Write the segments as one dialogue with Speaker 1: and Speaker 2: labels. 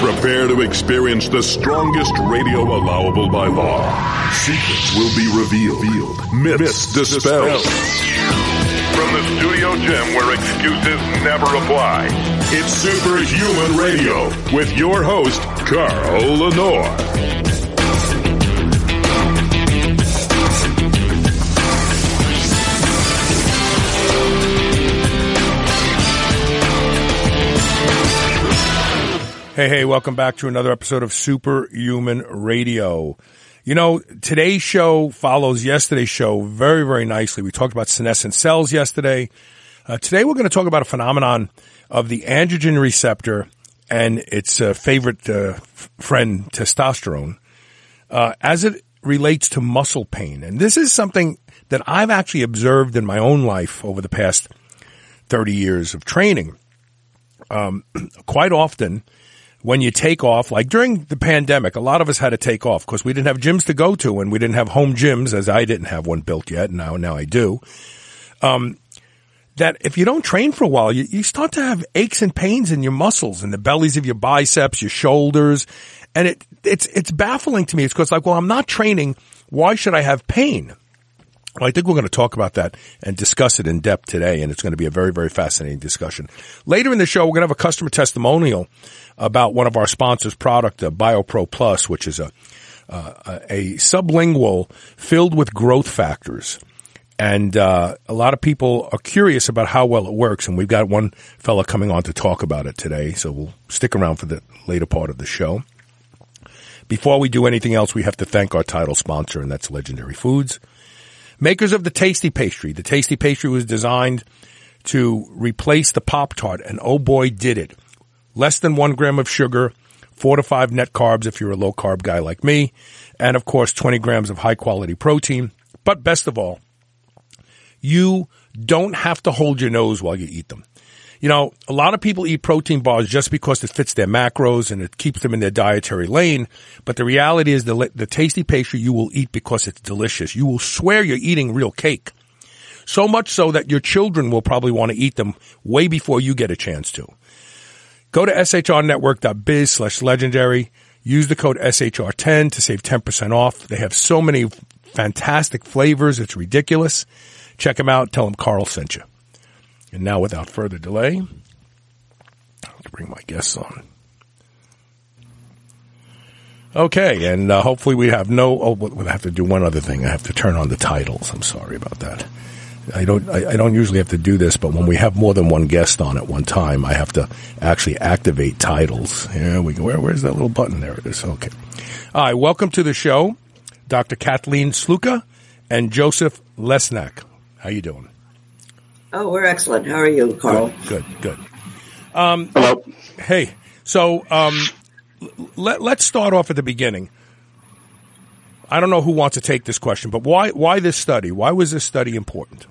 Speaker 1: Prepare to experience the strongest radio allowable by law. Secrets will be revealed. Myths dispelled. From the studio gym where excuses never apply, it's Superhuman Radio with your host, Carl Lenore.
Speaker 2: Hey, welcome back to another episode of Superhuman Radio. You know, today's show follows yesterday's show very, very nicely. We talked about senescent cells yesterday. Today we're going to talk about a phenomenon of the androgen receptor and its favorite friend, testosterone, as it relates to muscle pain. And this is something that I've actually observed in my own life over the past 30 years of training. Quite often, when you take off, like during the pandemic, a lot of us had to take off because we didn't have gyms to go to and we didn't have home gyms, as I didn't have one built yet. Now I do. That if you don't train for a while, you start to have aches and pains in your muscles and the bellies of your biceps, your shoulders. And it's baffling to me. It's because like, well, I'm not training. Why should I have pain? Well, I think we're going to talk about that and discuss it in depth today, and it's going to be a very, very fascinating discussion. Later in the show, we're going to have a customer testimonial about one of our sponsors' product, BioPro Plus, which is a sublingual filled with growth factors. And a lot of people are curious about how well it works, and we've got one fella coming on to talk about it today, so we'll stick around for the later part of the show. Before we do anything else, we have to thank our title sponsor, and that's Legendary Foods. Makers of the Tasty Pastry. The Tasty Pastry was designed to replace the Pop-Tart, and oh boy, did it. Less than 1 gram of sugar, 4 to 5 net carbs if you're a low-carb guy like me, and of course 20 grams of high-quality protein. But best of all, you don't have to hold your nose while you eat them. You know, a lot of people eat protein bars just because it fits their macros and it keeps them in their dietary lane. But the reality is the Tasty Pastry you will eat because it's delicious. You will swear you're eating real cake. So much so that your children will probably want to eat them way before you get a chance to. Go to shrnetwork.biz/legendary. Use the code SHR10 to save 10% off. They have so many fantastic flavors. It's ridiculous. Check them out. Tell them Carl sent you. And now, without further delay, I'll bring my guests on. Okay, and hopefully we have we'll have to do one other thing. I have to turn on the titles. I'm sorry about that. I don't usually have to do this, but when we have more than one guest on at one time, I have to actually activate titles. Here we go. Where's that little button? There it is. Okay. All right, welcome to the show, Dr. Kathleen Sluka and Joseph Lesnak. How you doing?
Speaker 3: Oh, we're excellent. How are you, Carl?
Speaker 2: Good.
Speaker 4: Hello.
Speaker 2: Hey, so let's start off at the beginning. I don't know who wants to take this question, but why this study? Why was this study important?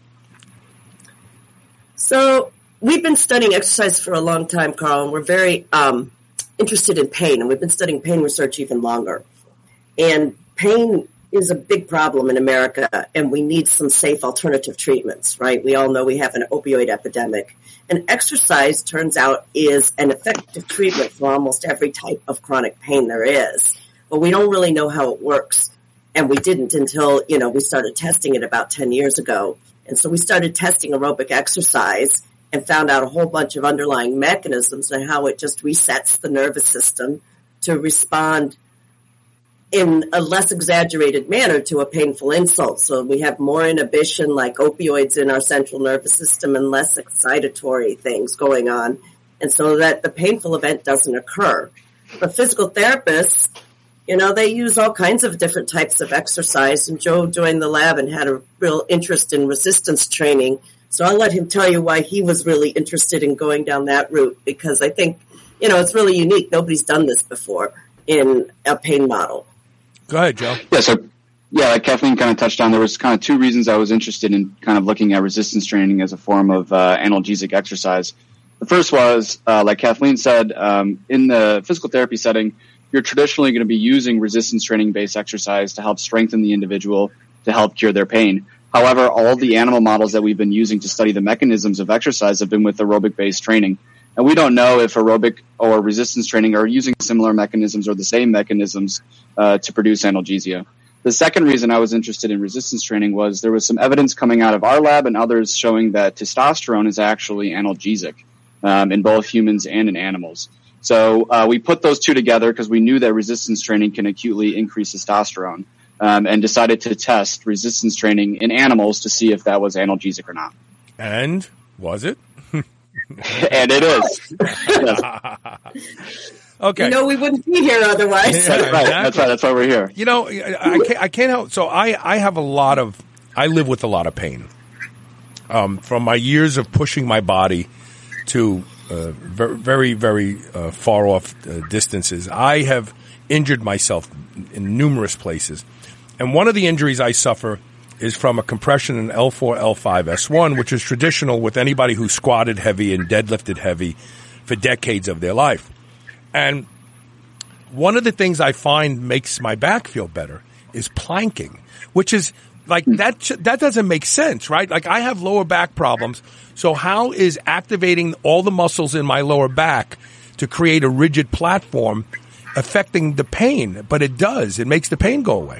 Speaker 3: So we've been studying exercise for a long time, Carl, and we're very interested in pain, and we've been studying pain research even longer. And pain is a big problem in America, and we need some safe alternative treatments, right? We all know we have an opioid epidemic. And exercise, turns out, is an effective treatment for almost every type of chronic pain there is. But we don't really know how it works. And we didn't until, we started testing it about 10 years ago. And so we started testing aerobic exercise and found out a whole bunch of underlying mechanisms and how it just resets the nervous system to respond in a less exaggerated manner to a painful insult. So we have more inhibition like opioids in our central nervous system and less excitatory things going on. And so that the painful event doesn't occur. But physical therapists, they use all kinds of different types of exercise. And Joe joined the lab and had a real interest in resistance training. So I'll let him tell you why he was really interested in going down that route, because I think, it's really unique. Nobody's done this before in a pain model.
Speaker 2: Go ahead, Joe.
Speaker 4: Like Kathleen kind of touched on, there was kind of two reasons I was interested in kind of looking at resistance training as a form of analgesic exercise. The first was, like Kathleen said, in the physical therapy setting, you're traditionally going to be using resistance training-based exercise to help strengthen the individual, to help cure their pain. However, all the animal models that we've been using to study the mechanisms of exercise have been with aerobic-based training. And we don't know if aerobic or resistance training are using similar mechanisms or the same mechanisms to produce analgesia. The second reason I was interested in resistance training was there was some evidence coming out of our lab and others showing that testosterone is actually analgesic in both humans and in animals. So we put those two together because we knew that resistance training can acutely increase testosterone, and decided to test resistance training in animals to see if that was analgesic or not.
Speaker 2: And was it?
Speaker 4: And it is. Yes.
Speaker 2: Okay.
Speaker 3: We wouldn't be here otherwise.
Speaker 2: Yeah,
Speaker 4: That's right.
Speaker 2: exactly.
Speaker 4: That's why we're here.
Speaker 2: I can't help. So I have I live with a lot of pain. From my years of pushing my body to very, very far off distances, I have injured myself in numerous places. And one of the injuries I suffer is from a compression in L4, L5, S1, which is traditional with anybody who squatted heavy and deadlifted heavy for decades of their life. And one of the things I find makes my back feel better is planking, which is like that doesn't make sense, right? Like I have lower back problems. So how is activating all the muscles in my lower back to create a rigid platform affecting the pain? But it does. It makes the pain go away.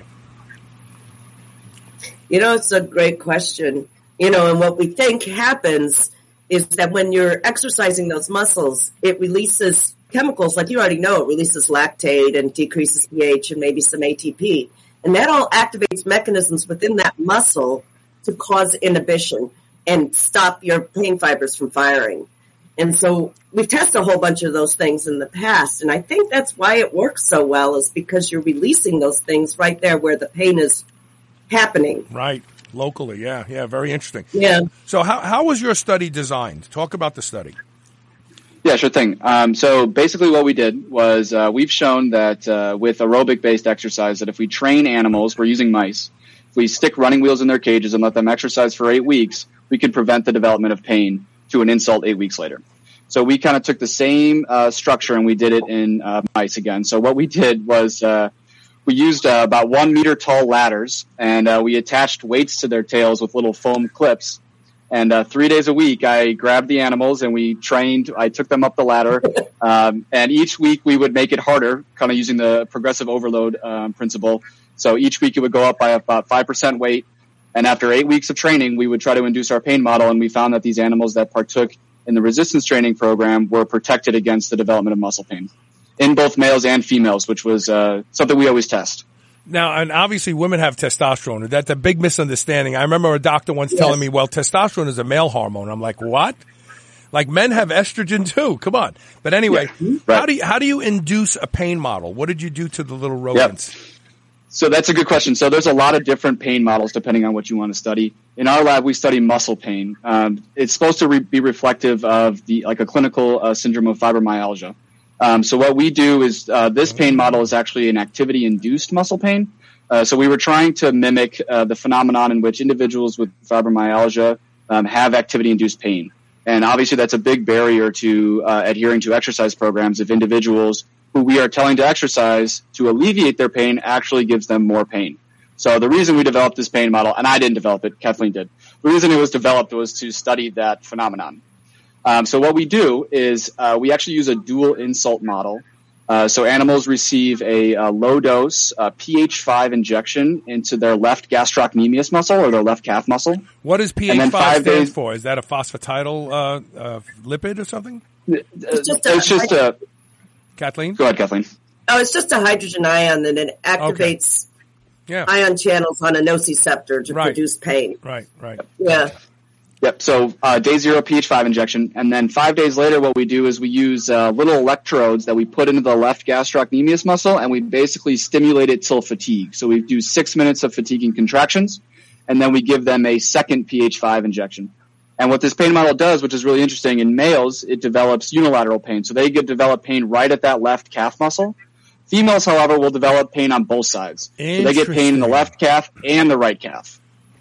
Speaker 3: It's a great question. And what we think happens is that when you're exercising those muscles, it releases chemicals, like you already know, it releases lactate and decreases pH and maybe some ATP. And that all activates mechanisms within that muscle to cause inhibition and stop your pain fibers from firing. And so we've tested a whole bunch of those things in the past. And I think that's why it works so well, is because you're releasing those things right there where the pain is happening.
Speaker 2: Right. Locally. Yeah. Very interesting.
Speaker 3: Yeah.
Speaker 2: So how was your study designed? Talk about the study.
Speaker 4: Yeah, sure thing. So basically what we did was we've shown that with aerobic-based exercise that if we train animals, we're using mice, if we stick running wheels in their cages and let them exercise for 8 weeks, we can prevent the development of pain to an insult 8 weeks later. So we kind of took the same structure and we did it in mice again. So what we did was we used about 1 meter tall ladders, and we attached weights to their tails with little foam clips. And 3 days a week, I grabbed the animals and we trained. I took them up the ladder, and each week we would make it harder, kind of using the progressive overload principle. So each week it would go up by about 5% weight. And after 8 weeks of training, we would try to induce our pain model, and we found that these animals that partook in the resistance training program were protected against the development of muscle pain in both males and females, which was something we always test.
Speaker 2: Now, and obviously women have testosterone. That's a big misunderstanding. I remember a doctor once telling me, well, testosterone is a male hormone. I'm like, what? Like men have estrogen too. Come on. But anyway, right. How do you induce a pain model? What did you do to the little rodents?
Speaker 4: Yep. So that's a good question. So there's a lot of different pain models depending on what you want to study. In our lab, we study muscle pain. It's supposed to be reflective of a clinical syndrome of fibromyalgia. So what we do is this pain model is actually an activity-induced muscle pain. So we were trying to mimic the phenomenon in which individuals with fibromyalgia have activity-induced pain. And obviously that's a big barrier to adhering to exercise programs if individuals who we are telling to exercise to alleviate their pain actually gives them more pain. So the reason we developed this pain model, and I didn't develop it, Kathleen did. The reason it was developed was to study that phenomenon. So what we do is we actually use a dual insult model. So animals receive a low dose pH5 injection into their left gastrocnemius muscle or their left calf muscle.
Speaker 2: What does pH5 stand for? Is that a phosphatidyl lipid or something?
Speaker 4: It's just a...
Speaker 2: Kathleen?
Speaker 4: Go ahead, Kathleen.
Speaker 3: Oh, it's just a hydrogen ion, and it activates ion channels on a nociceptor to produce pain.
Speaker 2: Right.
Speaker 3: Yeah.
Speaker 4: Yep. So day 0 pH5 injection, and then 5 days later, what we do is we use little electrodes that we put into the left gastrocnemius muscle, and we basically stimulate it till fatigue. So we do 6 minutes of fatiguing contractions, and then we give them a second pH5 injection. And what this pain model does, which is really interesting, in males, it develops unilateral pain. So they develop pain right at that left calf muscle. Females, however, will develop pain on both sides. So they get pain in the left calf and the right calf.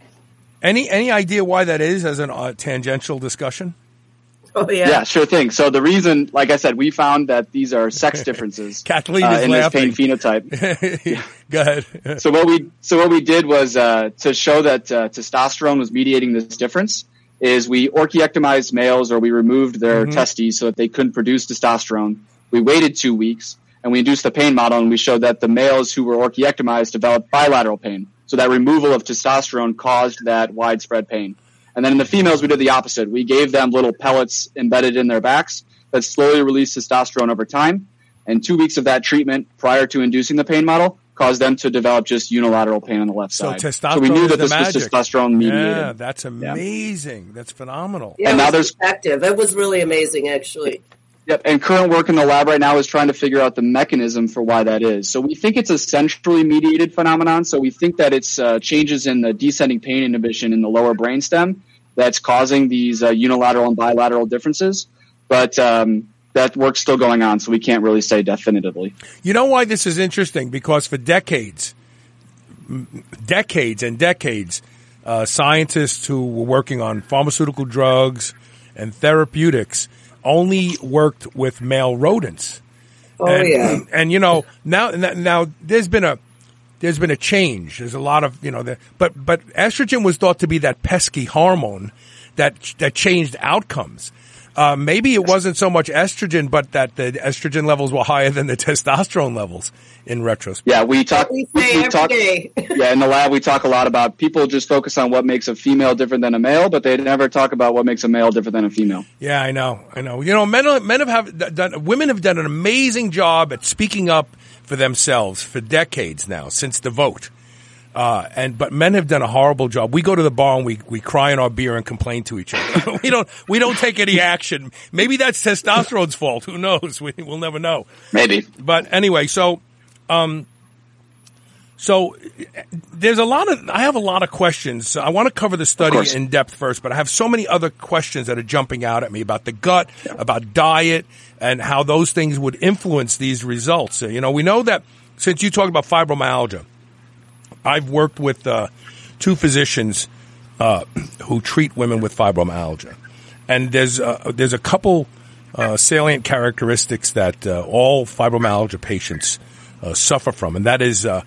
Speaker 2: Any idea why that is as a tangential discussion?
Speaker 3: Oh, yeah.
Speaker 4: Yeah, sure thing. So the reason, like I said, we found that these are sex differences
Speaker 2: Kathleen is
Speaker 4: in
Speaker 2: laughing.
Speaker 4: this pain phenotype.
Speaker 2: Go ahead.
Speaker 4: So what we did was to show that testosterone was mediating this difference. is we orchiectomized males, or we removed their testes so that they couldn't produce testosterone. We waited 2 weeks, and we induced the pain model, and we showed that the males who were orchiectomized developed bilateral pain. So that removal of testosterone caused that widespread pain. And then in the females, we did the opposite. We gave them little pellets embedded in their backs that slowly released testosterone over time. And 2 weeks of that treatment prior to inducing the pain model caused them to develop just unilateral pain on the left side.
Speaker 2: Testosterone
Speaker 4: so we knew that
Speaker 2: is
Speaker 4: this was testosterone mediated.
Speaker 2: Yeah, that's amazing. Yeah. That's phenomenal.
Speaker 3: Yeah,
Speaker 4: and now there's
Speaker 3: effective. It was really amazing, actually.
Speaker 4: Yep, and current work in the lab right now is trying to figure out the mechanism for why that is. So we think it's a centrally mediated phenomenon. So we think that it's changes in the descending pain inhibition in the lower brainstem that's causing these unilateral and bilateral differences. But that work's still going on, so we can't really say definitively.
Speaker 2: You know why this is interesting? Because for decades, scientists who were working on pharmaceutical drugs and therapeutics only worked with male rodents. And you know, now there's been a change. There's a lot of, you know, but estrogen was thought to be that pesky hormone that changed outcomes. Maybe it wasn't so much estrogen, but that the estrogen levels were higher than the testosterone levels in retrospect.
Speaker 4: Yeah, we talk
Speaker 3: every day.
Speaker 4: Yeah, in the lab we talk a lot about people just focus on what makes a female different than a male, but they never talk about what makes a male different than a female. women have done an amazing job at speaking up for themselves for decades now, since the vote. But men have done a horrible job. We go to the bar and we cry in our beer and complain to each other. we don't take any action. Maybe that's testosterone's fault. Who knows? We'll never know. Maybe.
Speaker 2: But anyway, so there's I have a lot of questions. I want to cover the study in depth first, but I have so many other questions that are jumping out at me about the gut, about diet, and how those things would influence these results. We know that since you talked about fibromyalgia, I've worked with two physicians who treat women with fibromyalgia, and there's a couple salient characteristics that all fibromyalgia patients suffer from, and that is an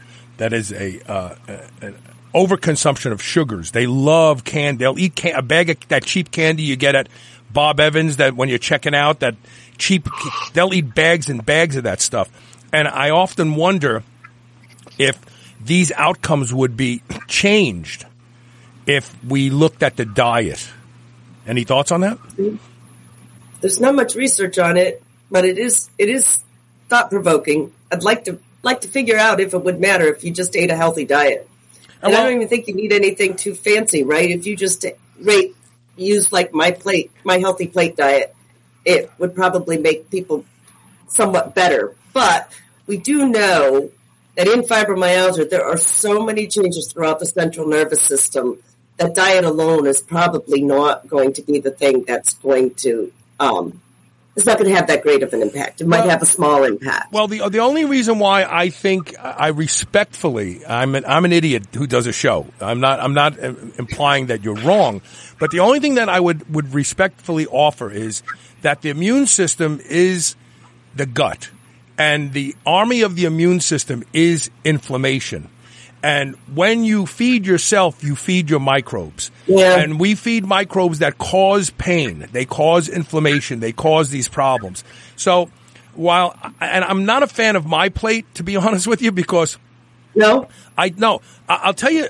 Speaker 2: overconsumption of sugars. They love candy. They'll eat a bag of that cheap candy you get at Bob Evans that when you're checking out, that cheap. They'll eat bags and bags of that stuff, and I often wonder if these outcomes would be changed if we looked at the diet. Any thoughts on that?
Speaker 3: There's not much research on it, but it is thought provoking. I'd like to figure out if it would matter if you just ate a healthy diet. And I don't even think you need anything too fancy, right? If you just use like my healthy plate diet, it would probably make people somewhat better. But we do know that in fibromyalgia, there are so many changes throughout the central nervous system that diet alone is probably not going to be the thing that's going to, it's not going to have that great of an impact. It might have a small impact.
Speaker 2: Well, the only reason why I think I respectfully, I'm an idiot who does a show. I'm not implying that you're wrong, but the only thing that I would respectfully offer is that the immune system is the gut. And the army of the immune system is inflammation. And when you feed yourself, you feed your microbes. Yeah. And we feed microbes that cause pain. They cause inflammation. They cause these problems. So and I'm not a fan of my plate, to be honest with you, because
Speaker 3: I'll
Speaker 2: tell you,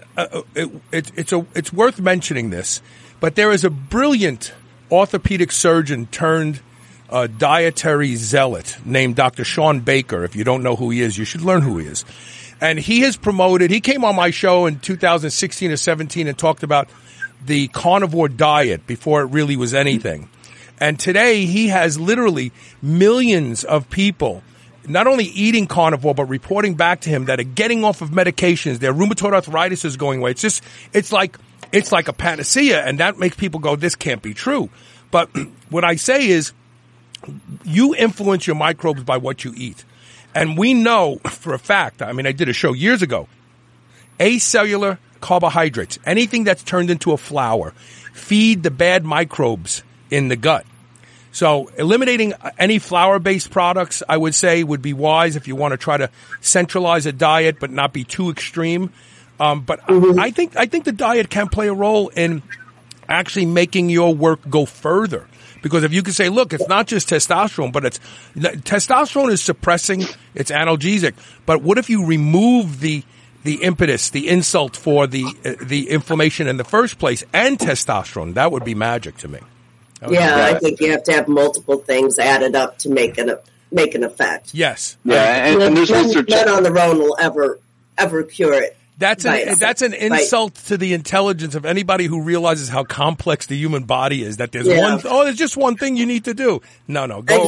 Speaker 2: it's worth mentioning this, but there is a brilliant orthopedic surgeon turned dietary zealot named Dr. Sean Baker. If you don't know who he is, you should learn who he is. And he came on my show in 2016 or 17 and talked about the carnivore diet before it really was anything. And today he has literally millions of people not only eating carnivore, but reporting back to him that are getting off of medications. Their rheumatoid arthritis is going away. It's like a panacea, and that makes people go, this can't be true. But what I say is, you influence your microbes by what you eat. And we know for a fact, I did a show years ago, acellular carbohydrates, anything that's turned into a flour, feed the bad microbes in the gut. So eliminating any flour-based products, I would say, would be wise if you want to try to centralize a diet but not be too extreme. I think the diet can play a role in actually making your work go further. Because if you can say, look, it's not just testosterone, but testosterone is suppressing, it's analgesic. But what if you remove the impetus, the insult for the inflammation in the first place and testosterone? That would be magic to me.
Speaker 3: I think you have to have multiple things added up to make an effect.
Speaker 2: Yes.
Speaker 4: Yeah, and there's research
Speaker 3: none on their own will ever cure it.
Speaker 2: That's an insult to the intelligence of anybody who realizes how complex the human body is. That there's there's just one thing you need to do. No, go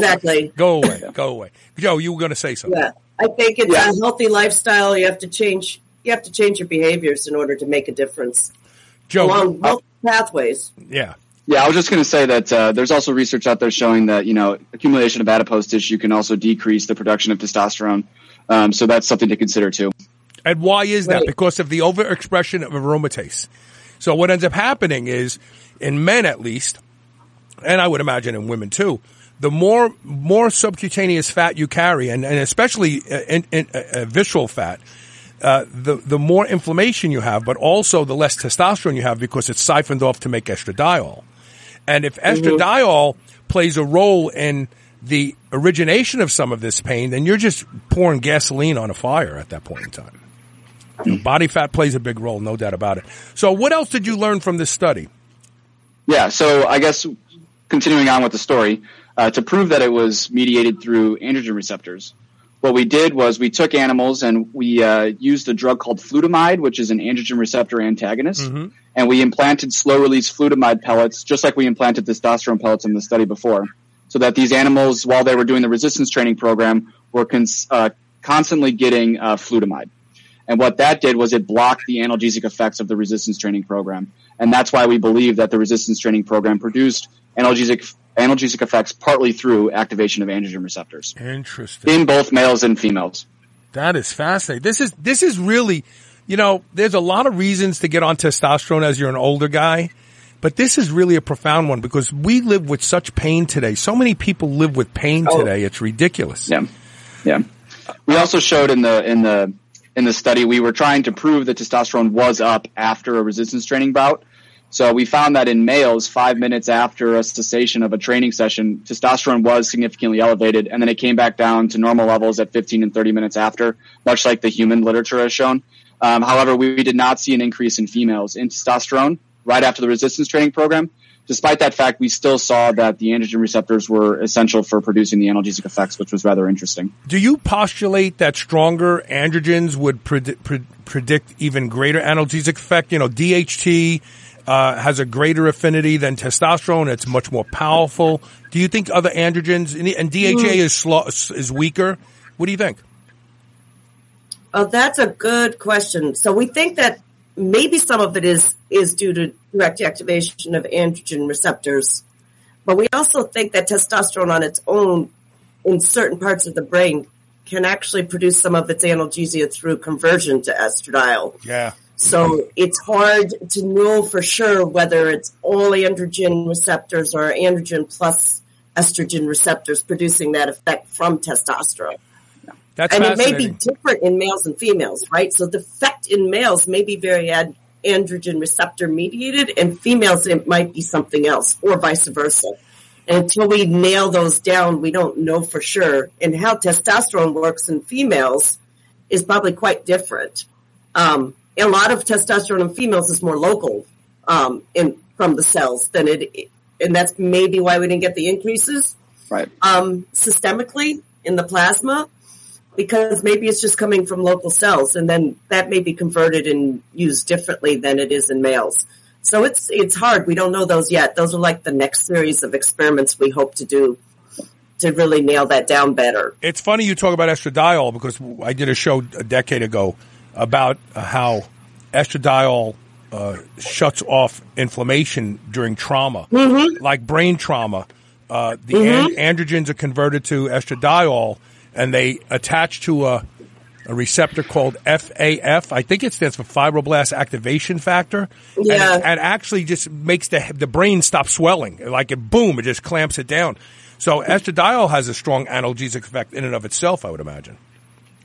Speaker 2: away. Joe, you were going to say something.
Speaker 3: Yeah, I think it's a healthy lifestyle. You have to change your behaviors in order to make a difference.
Speaker 2: Joe,
Speaker 3: along both pathways.
Speaker 2: Yeah.
Speaker 4: Yeah, I was just going to say that there's also research out there showing that, accumulation of adipose tissue can also decrease the production of testosterone. So that's something to consider too.
Speaker 2: And why is that? Because of the overexpression of aromatase. So what ends up happening is, in men at least, and I would imagine in women too, the more subcutaneous fat you carry, and especially visceral fat, the more inflammation you have, but also the less testosterone you have because it's siphoned off to make estradiol. And if estradiol plays a role in the origination of some of this pain, then you're just pouring gasoline on a fire at that point in time. Body fat plays a big role, no doubt about it. So what else did you learn from this study?
Speaker 4: Yeah, so I guess continuing on with the story, to prove that it was mediated through androgen receptors, what we did was we took animals and we used a drug called flutamide, which is an androgen receptor antagonist, and we implanted slow-release flutamide pellets, just like we implanted testosterone pellets in the study before, so that these animals, while they were doing the resistance training program, were constantly getting flutamide. And what that did was it blocked the analgesic effects of the resistance training program. And that's why we believe that the resistance training program produced analgesic effects partly through activation of androgen receptors.
Speaker 2: Interesting.
Speaker 4: In both males and females.
Speaker 2: That is fascinating. This is really, there's a lot of reasons to get on testosterone as you're an older guy, but this is really a profound one because we live with such pain today. So many people live with pain today. It's ridiculous.
Speaker 4: Yeah. We also showed in the study, we were trying to prove that testosterone was up after a resistance training bout. So we found that in males, 5 minutes after a cessation of a training session, testosterone was significantly elevated, and then it came back down to normal levels at 15 and 30 minutes after, much like the human literature has shown. However, we did not see an increase in females in testosterone right after the resistance training program. Despite that fact, we still saw that the androgen receptors were essential for producing the analgesic effects, which was rather interesting.
Speaker 2: Do you postulate that stronger androgens would predict even greater analgesic effect? DHT has a greater affinity than testosterone. It's much more powerful. Do you think other androgens, and DHA is weaker? What do you think?
Speaker 3: Oh, that's a good question. So we think that maybe some of it is due to direct activation of androgen receptors. But we also think that testosterone on its own in certain parts of the brain can actually produce some of its analgesia through conversion to estradiol.
Speaker 2: Yeah.
Speaker 3: So it's hard to know for sure whether it's all androgen receptors or androgen plus estrogen receptors producing that effect from testosterone.
Speaker 2: That's
Speaker 3: and it may be different in males and females, right? So the effect in males may be very androgen receptor mediated, and females it might be something else, or vice versa. And until we nail those down, we don't know for sure. And how testosterone works in females is probably quite different. A lot of testosterone in females is more local from the cells than and that's maybe why we didn't get the increases systemically in the plasma. Because maybe it's just coming from local cells, and then that may be converted and used differently than it is in males. So it's hard. We don't know those yet. Those are like the next series of experiments we hope to do to really nail that down better.
Speaker 2: It's funny you talk about estradiol because I did a show a decade ago about how estradiol shuts off inflammation during trauma, like brain trauma. Androgens are converted to estradiol, and they attach to a receptor called FAF. I think it stands for fibroblast activation factor.
Speaker 3: Yeah.
Speaker 2: And actually just makes the brain stop swelling. Like it just clamps it down. So estradiol has a strong analgesic effect in and of itself, I would imagine.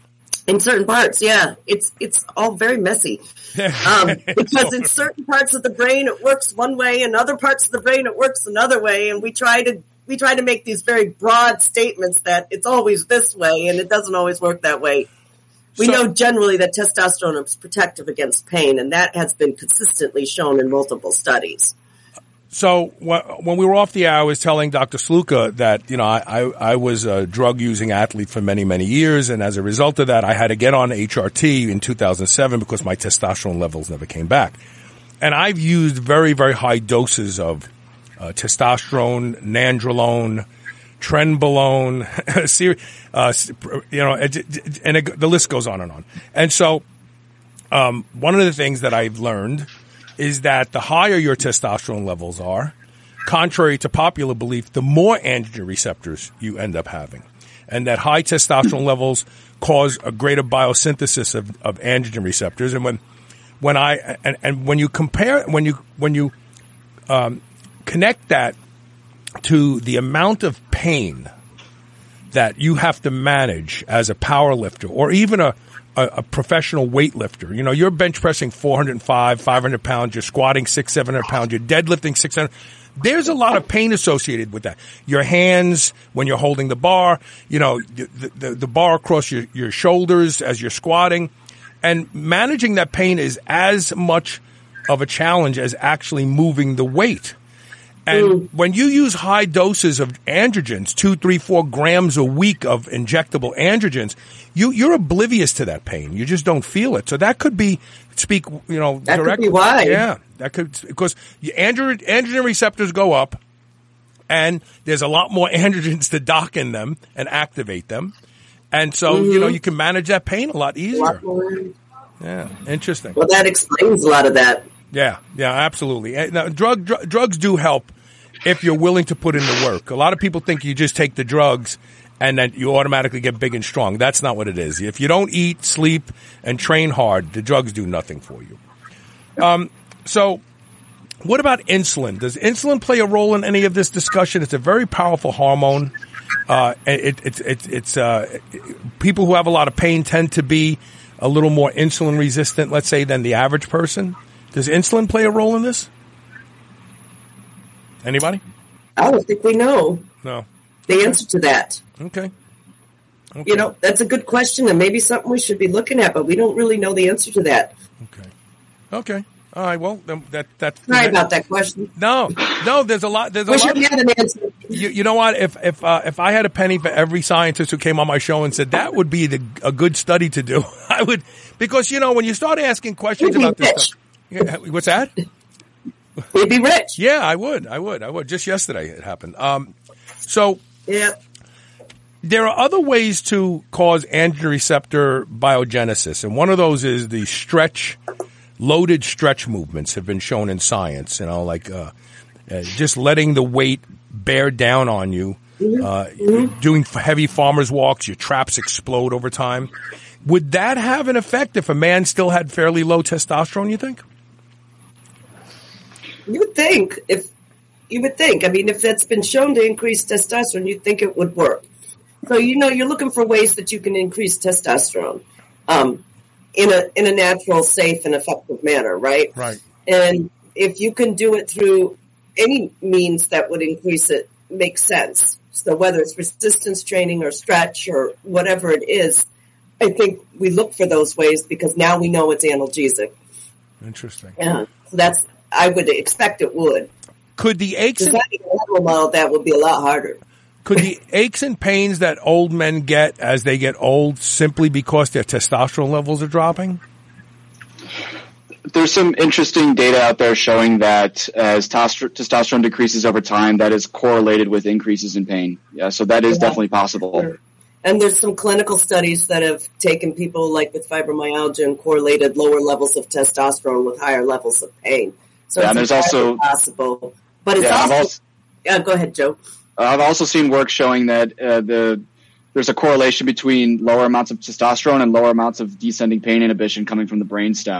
Speaker 3: In certain parts, yeah. It's all very messy. Because in certain parts of the brain it works one way, in other parts of the brain it works another way, and we try to make these very broad statements that it's always this way, and it doesn't always work that way. We know generally that testosterone is protective against pain, and that has been consistently shown in multiple studies.
Speaker 2: So when we were off the air, I was telling Dr. Sluka that, I was a drug-using athlete for many, many years, and as a result of that, I had to get on HRT in 2007 because my testosterone levels never came back. And I've used very, very high doses of testosterone, nandrolone, trenbolone, and the list goes on and on. And so one of the things that I've learned is that the higher your testosterone levels are, contrary to popular belief, the more androgen receptors you end up having. And that high testosterone levels cause a greater biosynthesis of androgen receptors. And when you compare, when you connect that to the amount of pain that you have to manage as a power lifter or even a professional weightlifter. You're bench pressing 405, 500 pounds, you're squatting 600-700 pounds, you're deadlifting 600. There's a lot of pain associated with that. Your hands, when you're holding the bar, the bar across your shoulders as you're squatting. And managing that pain is as much of a challenge as actually moving the weight. And when you use high doses of androgens, 2, 3, 4 grams a week of injectable androgens, you're oblivious to that pain. You just don't feel it. So that could be
Speaker 3: that
Speaker 2: directly.
Speaker 3: Could be why.
Speaker 2: Yeah, that could, because androgen receptors go up, and there's a lot more androgens to dock in them and activate them, and so you can manage that pain a lot easier. Yeah, interesting.
Speaker 3: Well, that explains a lot of that.
Speaker 2: Yeah, absolutely. Now, drugs do help if you're willing to put in the work. A lot of people think you just take the drugs and then you automatically get big and strong. That's not what it is. If you don't eat, sleep, and train hard, the drugs do nothing for you. So what about insulin? Does insulin play a role in any of this discussion? It's a very powerful hormone. It's people who have a lot of pain tend to be a little more insulin resistant, let's say, than the average person. Does insulin play a role in this? Anybody?
Speaker 3: I don't think we know
Speaker 2: the
Speaker 3: answer to that.
Speaker 2: Okay.
Speaker 3: That's a good question and maybe something we should be looking at, but we don't really know the answer to that.
Speaker 2: Okay. All right. Well, that's
Speaker 3: sorry about that question.
Speaker 2: No. There's a lot.
Speaker 3: We should get an answer.
Speaker 2: You know what? If I had a penny for every scientist who came on my show and said that would be a good study to do, I would, because when you start asking questions about this stuff. Yeah, what's that?
Speaker 3: We'd be rich.
Speaker 2: Yeah, I would. Just yesterday it happened. So
Speaker 3: yeah,
Speaker 2: there are other ways to cause androgen receptor biogenesis, and one of those is the loaded stretch movements have been shown in science. Like just letting the weight bear down on you, doing heavy farmers walks, your traps explode over time. Would that have an effect if a man still had fairly low testosterone, you think?
Speaker 3: You would think. I mean, if that's been shown to increase testosterone, you'd think it would work. So, you're looking for ways that you can increase testosterone in a natural, safe, and effective manner, right?
Speaker 2: Right.
Speaker 3: And if you can do it through any means that would increase it, makes sense. So whether it's resistance training or stretch or whatever it is, I think we look for those ways because now we know it's analgesic.
Speaker 2: Interesting.
Speaker 3: Yeah. So I would expect it would.
Speaker 2: Could the aches
Speaker 3: that would be a lot harder.
Speaker 2: Could the aches and pains that old men get as they get old simply because their testosterone levels are dropping?
Speaker 4: There's some interesting data out there showing that as testosterone decreases over time, that is correlated with increases in pain. Yeah, so that is definitely possible.
Speaker 3: Sure. And there's some clinical studies that have taken people like with fibromyalgia and correlated lower levels of testosterone with higher levels of pain. So
Speaker 4: and there's also
Speaker 3: possible, but it's also go ahead, Joe.
Speaker 4: I've also seen work showing that there's a correlation between lower amounts of testosterone and lower amounts of descending pain inhibition coming from the brainstem.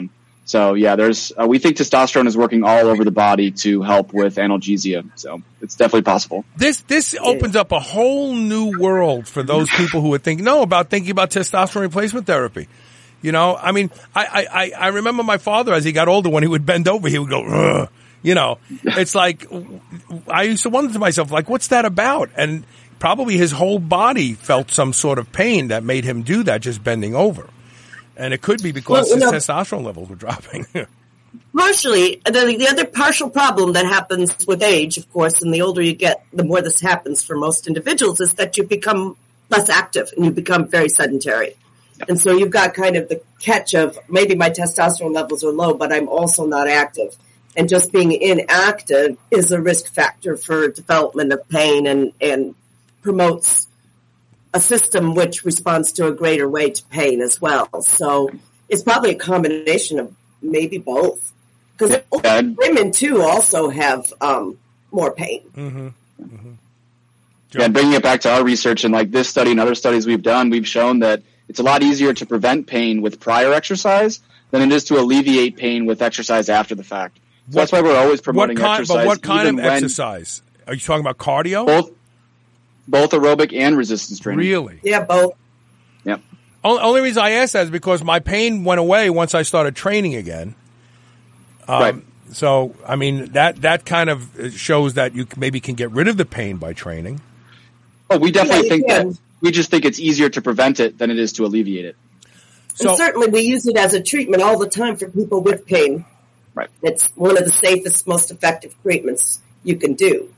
Speaker 4: So yeah, we think testosterone is working all over the body to help with analgesia. So it's definitely possible.
Speaker 2: This opens up a whole new world for those people who would thinking about testosterone replacement therapy. You know, I mean, I remember my father as he got older, when he would bend over, he would go, ugh. You know, it's like, I used to wonder to myself, like, what's that about? And probably his whole body felt some sort of pain that made him do that, just bending over. And it could be because his testosterone levels were dropping.
Speaker 3: Partially. The other partial problem that happens with age, of course, and the older you get, the more this happens for most individuals, is that you become less active and you become very sedentary. And so you've got kind of the catch of, maybe my testosterone levels are low, but I'm also not active. And just being inactive is a risk factor for development of pain and promotes a system which responds to a greater way to pain as well. So it's probably a combination of maybe both. Because women, too, also have more pain.
Speaker 2: Mm-hmm. Mm-hmm.
Speaker 4: Yeah, and bringing it back to our research and like this study and other studies we've done, we've shown that it's a lot easier to prevent pain with prior exercise than it is to alleviate pain with exercise after the fact. So that's why we're always promoting exercise.
Speaker 2: But what kind of exercise? Are you talking about cardio?
Speaker 4: Both aerobic and resistance training.
Speaker 2: Really?
Speaker 3: Yeah, both.
Speaker 4: Yep.
Speaker 2: Only reason I asked that is because my pain went away once I started training again.
Speaker 4: Right.
Speaker 2: So, I mean, that kind of shows that you maybe can get rid of the pain by training.
Speaker 4: Oh, we definitely think that. We just think it's easier to prevent it than it is to alleviate it.
Speaker 3: So, and certainly we use it as a treatment all the time for people with pain.
Speaker 4: Right.
Speaker 3: It's one of the safest, most effective treatments you can do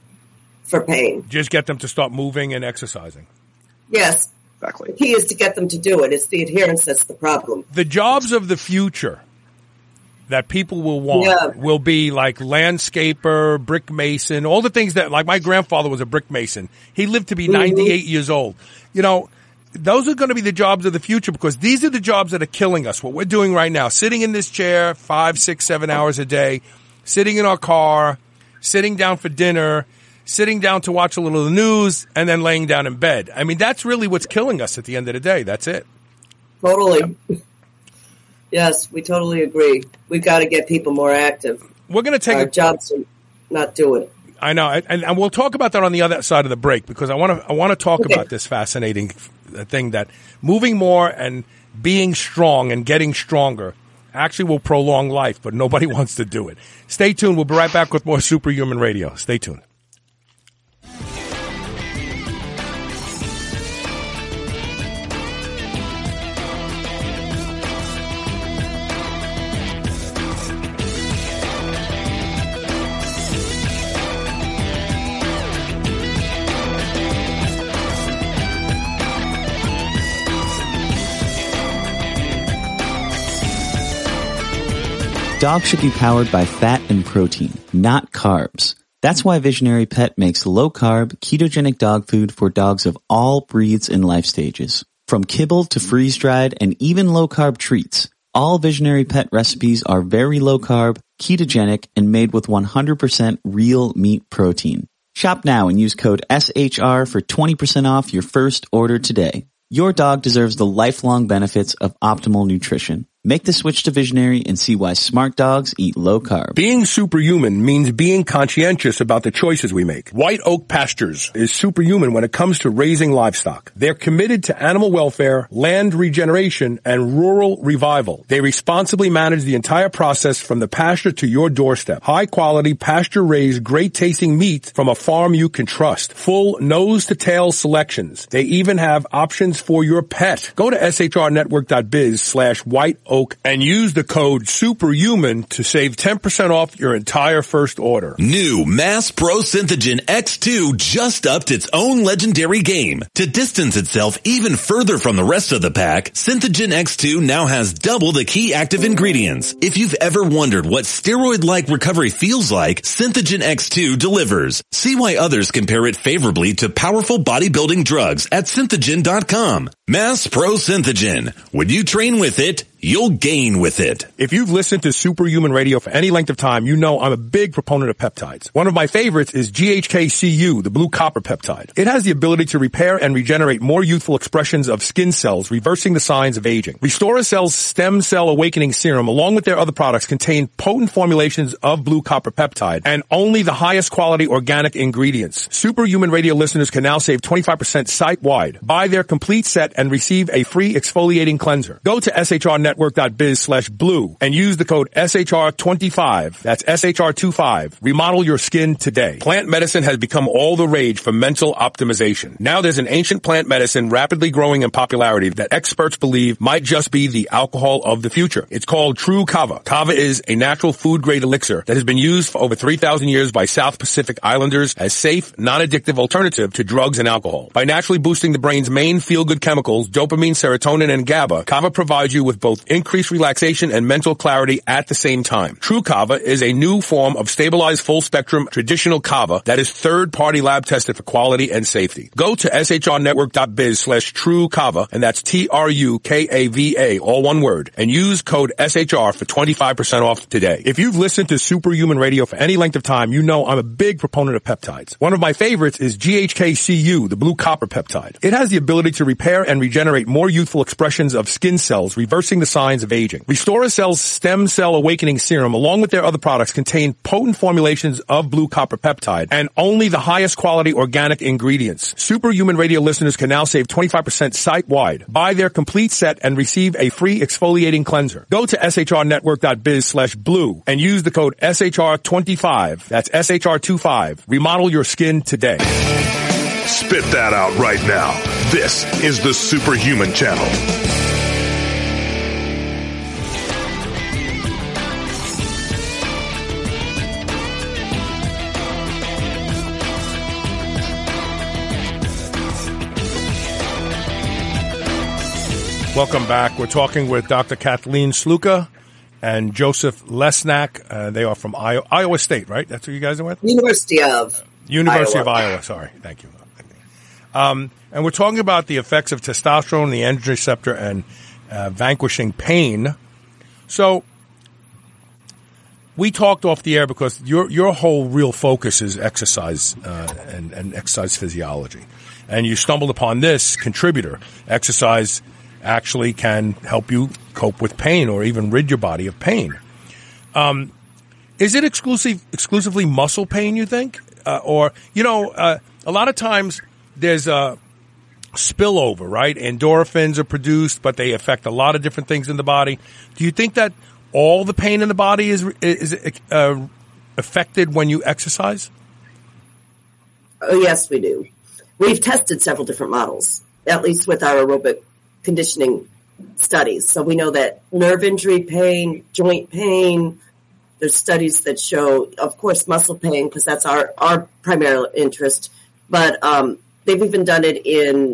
Speaker 3: for pain.
Speaker 2: Just get them to start moving and exercising.
Speaker 3: Yes.
Speaker 4: Exactly.
Speaker 3: The key is to get them to do it. It's the adherence that's the problem.
Speaker 2: The jobs of the future that people will want will be like landscaper, brick mason, all the things that, like my grandfather was a brick mason. He lived to be 98 years old. You know, those are going to be the jobs of the future because these are the jobs that are killing us. What we're doing right now, sitting in this chair 5, 6, 7 hours a day, sitting in our car, sitting down for dinner, sitting down to watch a little of the news, and then laying down in bed. I mean, that's really what's killing us at the end of the day. That's it.
Speaker 3: Totally. Yes, we totally agree. We've got to get people more active.
Speaker 2: We're going to take
Speaker 3: our jobs are not doing it.
Speaker 2: I know, and we'll talk about that on the other side of the break because I want to talk about this fascinating thing that moving more and being strong and getting stronger actually will prolong life, but nobody wants to do it. Stay tuned. We'll be right back with more Superhuman Radio. Stay tuned.
Speaker 5: Dogs should be powered by fat and protein, not carbs. That's why Visionary Pet makes low-carb, ketogenic dog food for dogs of all breeds and life stages. From kibble to freeze-dried and even low-carb treats, all Visionary Pet recipes are very low-carb, ketogenic, and made with 100% real meat protein. Shop now and use code SHR for 20% off your first order today. Your dog deserves the lifelong benefits of optimal nutrition. Make the switch to Visionary and see why smart dogs eat low carb.
Speaker 2: Being superhuman means being conscientious about the choices we make. White Oak Pastures is superhuman when it comes to raising livestock. They're committed to animal welfare, land regeneration, and rural revival. They responsibly manage the entire process from the pasture to your doorstep. High quality, pasture raised, great tasting meat from a farm you can trust. Full nose to tail selections. They even have options for your pet. Go to shrnetwork.biz/White Oak and use the code SUPERHUMAN to save 10% off your entire first order.
Speaker 6: New Mass Pro Synthogen X2 just upped its own legendary game. To distance itself even further from the rest of the pack, Synthogen X2 now has double the key active ingredients. If you've ever wondered what steroid-like recovery feels like, Synthogen X2 delivers. See why others compare it favorably to powerful bodybuilding drugs at Synthogen.com. Mass Pro Synthogen. When you train with it, you'll gain with it.
Speaker 2: If you've listened to Superhuman Radio for any length of time, you know I'm a big proponent of peptides. One of my favorites is GHKCU, the blue copper peptide. It has the ability to repair and regenerate more youthful expressions of skin cells, reversing the signs of aging. RestoraCell's Stem Cell Awakening Serum, along with their other products, contain potent formulations of blue copper peptide and only the highest quality organic ingredients. Superhuman Radio listeners can now save 25% site-wide. Buy their complete set and receive a free exfoliating cleanser. Go to shrnetwork.biz/blue and use the code SHR25. That's SHR25. Remodel your skin today. Plant medicine has become all the rage for mental optimization. Now there's an ancient plant medicine rapidly growing in popularity that experts believe might just be the alcohol of the future. It's called True Kava. Kava is a natural food-grade elixir that has been used for over 3,000 years by South Pacific Islanders as safe, non-addictive alternative to drugs and alcohol. By naturally boosting the brain's main feel-good chemicals, dopamine, serotonin, and GABA, Kava provides you with both increased relaxation and mental clarity at the same time. True Kava is a new form of stabilized full-spectrum traditional kava that is third-party lab tested for quality and safety. Go to shrnetwork.biz/true kava, and that's TRUKAVA, all one word, and use code SHR for 25% off today. If you've listened to Superhuman Radio for any length of time, you know I'm a big proponent of peptides. One of my favorites is GHKCU, the blue copper peptide. It has the ability to repair and regenerate more youthful expressions of skin cells, reversing the signs of aging. RestoraCell's Stem Cell Awakening Serum, along with their other products, contain potent formulations of blue copper peptide and only the highest quality organic ingredients. Superhuman Radio listeners can now save 25% site-wide. Buy their complete set and receive a free exfoliating cleanser. Go to shrnetwork.biz/blue and use the code SHR25. That's SHR25. Remodel your skin today.
Speaker 1: Spit that out right now. This is the Superhuman Channel.
Speaker 2: Welcome back. We're talking with Dr. Kathleen Sluka and Joseph Lesnak. They are from Iowa State, right? That's who you guys are with?
Speaker 3: University of
Speaker 2: Iowa. Sorry. Thank you. And we're talking about the effects of testosterone, the androgen receptor, and vanquishing pain. So we talked off the air because your whole real focus is exercise and exercise physiology. And you stumbled upon this contributor. Exercise actually can help you cope with pain or even rid your body of pain. Is it exclusively muscle pain, you think? A lot of times there's a spillover, right? Endorphins are produced, but they affect a lot of different things in the body. Do you think that all the pain in the body is affected when you exercise?
Speaker 3: Oh, yes, we do. We've tested several different models, at least with our aerobic conditioning studies. So we know that nerve injury pain, joint pain, there's studies that show, of course, muscle pain, because that's our primary interest. But they've even done it in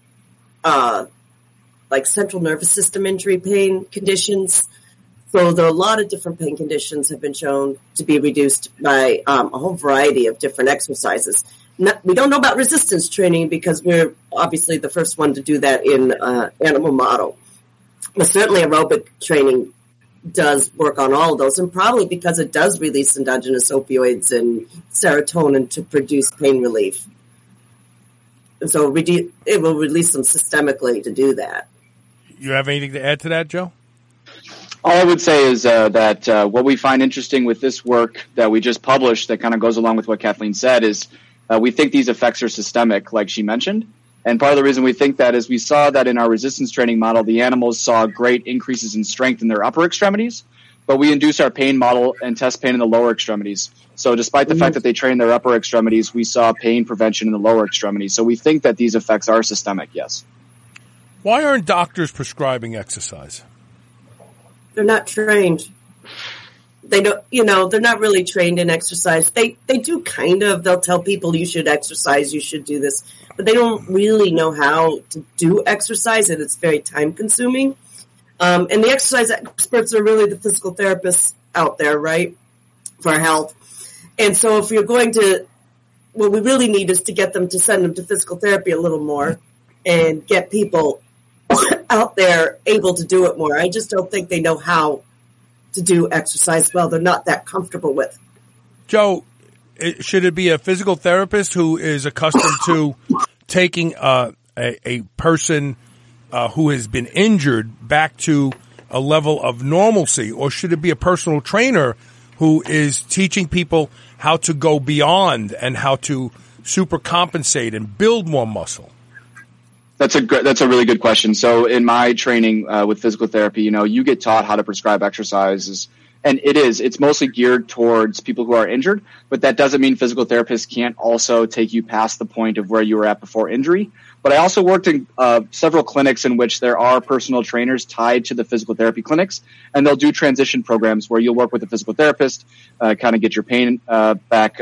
Speaker 3: like central nervous system injury pain conditions. So there are a lot of different pain conditions have been shown to be reduced by a whole variety of different exercises. We don't know about resistance training because we're obviously the first one to do that in animal model. But certainly aerobic training does work on all of those, and probably because it does release endogenous opioids and serotonin to produce pain relief. And so it will release them systemically to do that.
Speaker 2: You have anything to add to that, Joe?
Speaker 4: All I would say is that what we find interesting with this work that we just published that kind of goes along with what Kathleen said is we think these effects are systemic, like she mentioned. And part of the reason we think that is we saw that in our resistance training model, the animals saw great increases in strength in their upper extremities, but we induced our pain model and test pain in the lower extremities. So despite the fact that they trained their upper extremities, we saw pain prevention in the lower extremities. So we think that these effects are systemic, yes.
Speaker 2: Why aren't doctors prescribing exercise?
Speaker 3: They're not trained. They don't, they're not really trained in exercise. They do kind of, they'll tell people you should exercise, you should do this, but they don't really know how to do exercise, and it's very time consuming. And the exercise experts are really the physical therapists out there, right, for health. And so if you're going to, what we really need is to get them to send them to physical therapy a little more and get people out there able to do it more. I just don't think they know how to do exercise well. They're not that comfortable with.
Speaker 2: Joe, should it be a physical therapist who is accustomed to taking a person who has been injured back to a level of normalcy, or should it be a personal trainer who is teaching people how to go beyond and how to super compensate and build more muscle?
Speaker 4: That's a really good question. So in my training with physical therapy, you get taught how to prescribe exercises, and it's mostly geared towards people who are injured, but that doesn't mean physical therapists can't also take you past the point of where you were at before injury. But I also worked in several clinics in which there are personal trainers tied to the physical therapy clinics, and they'll do transition programs where you'll work with a physical therapist, kind of get your pain back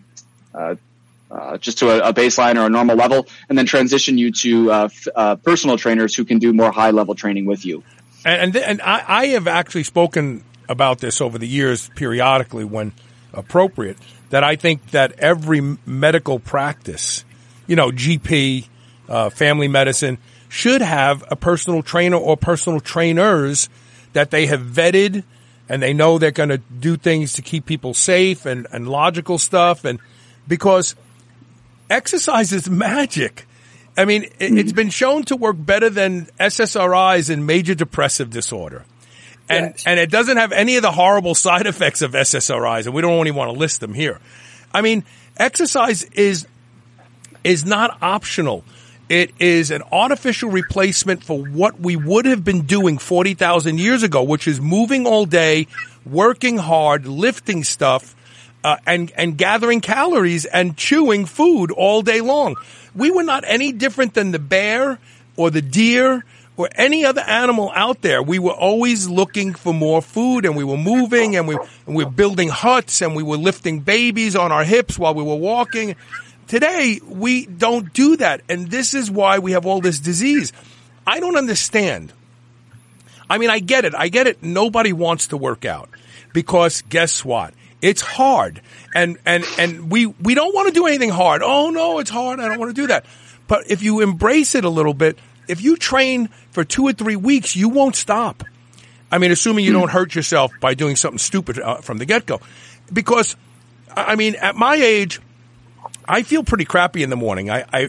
Speaker 4: just to a baseline or a normal level, and then transition you to personal trainers who can do more high-level training with you.
Speaker 2: And I have actually spoken about this over the years periodically when appropriate, that I think that every medical practice, GP, family medicine, should have a personal trainer or personal trainers that they have vetted, and they know they're going to do things to keep people safe and logical stuff. And because exercise is magic. I mean, it's been shown to work better than SSRIs in major depressive disorder. And it doesn't have any of the horrible side effects of SSRIs, and we don't only want to list them here. I mean, exercise is not optional. It is an artificial replacement for what we would have been doing 40,000 years ago, which is moving all day, working hard, lifting stuff, and gathering calories and chewing food all day long. We were not any different than the bear or the deer or any other animal out there. We were always looking for more food, and we were moving, and we were building huts, and we were lifting babies on our hips while we were walking. Today, we don't do that, and this is why we have all this disease. I don't understand. I mean, I get it. Nobody wants to work out because guess what? It's hard, and we don't want to do anything hard. Oh no, it's hard. I don't want to do that. But if you embrace it a little bit, if you train for 2 or 3 weeks, you won't stop. I mean, assuming you don't hurt yourself by doing something stupid from the get-go. Because, I mean, at my age, I feel pretty crappy in the morning.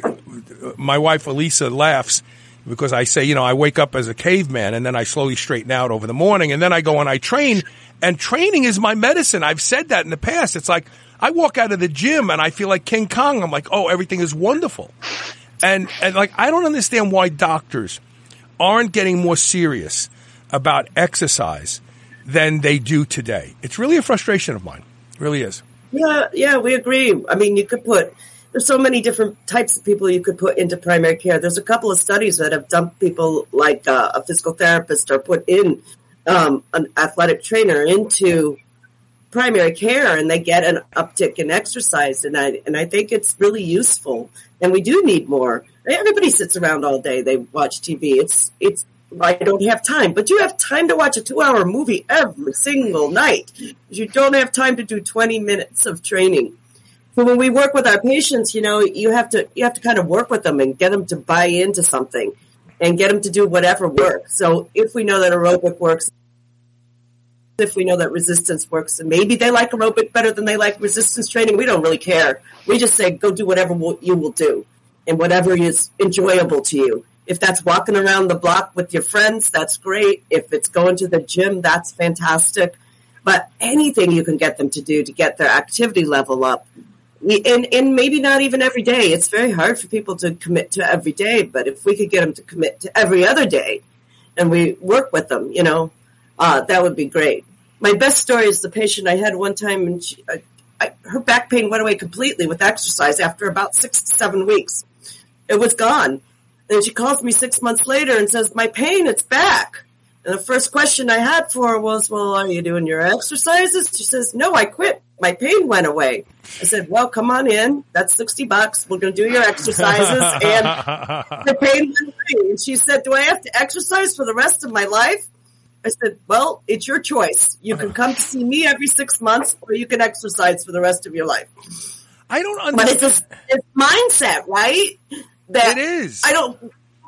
Speaker 2: My wife, Elisa, laughs because I say, I wake up as a caveman, and then I slowly straighten out over the morning, and then I go and I train, and training is my medicine. I've said that in the past. It's like I walk out of the gym and I feel like King Kong. I'm like, oh, everything is wonderful. And like, I don't understand why doctors aren't getting more serious about exercise than they do today. It's really a frustration of mine. It really is.
Speaker 3: Yeah, we agree. I mean, there's so many different types of people you could put into primary care. There's a couple of studies that have dumped people like a physical therapist or put in an athletic trainer into primary care, and they get an uptick in exercise. And I think it's really useful. And we do need more. Everybody sits around all day. They watch TV. It's I don't have time, but you have time to watch a 2-hour movie every single night. You don't have time to do 20 minutes of training. So when we work with our patients, you have to kind of work with them and get them to buy into something and get them to do whatever works. So if we know that aerobic works, if we know that resistance works, and maybe they like aerobic better than they like resistance training, we don't really care. We just say, go do whatever you will do and whatever is enjoyable to you. If that's walking around the block with your friends, that's great. If it's going to the gym, that's fantastic. But anything you can get them to do to get their activity level up, and maybe not even every day. It's very hard for people to commit to every day, but if we could get them to commit to every other day and we work with them, that would be great. My best story is the patient I had one time, and her back pain went away completely with exercise after about 6 to 7 weeks. It was gone. And she calls me 6 months later and says, my pain, it's back. And the first question I had for her was, well, are you doing your exercises? She says, no, I quit. My pain went away. I said, well, come on in. That's $60. We're going to do your exercises. And the pain went away. And she said, do I have to exercise for the rest of my life? I said, well, it's your choice. You can come to see me every 6 months, or you can exercise for the rest of your life.
Speaker 2: I don't understand.
Speaker 3: But it's mindset, right?
Speaker 2: It is.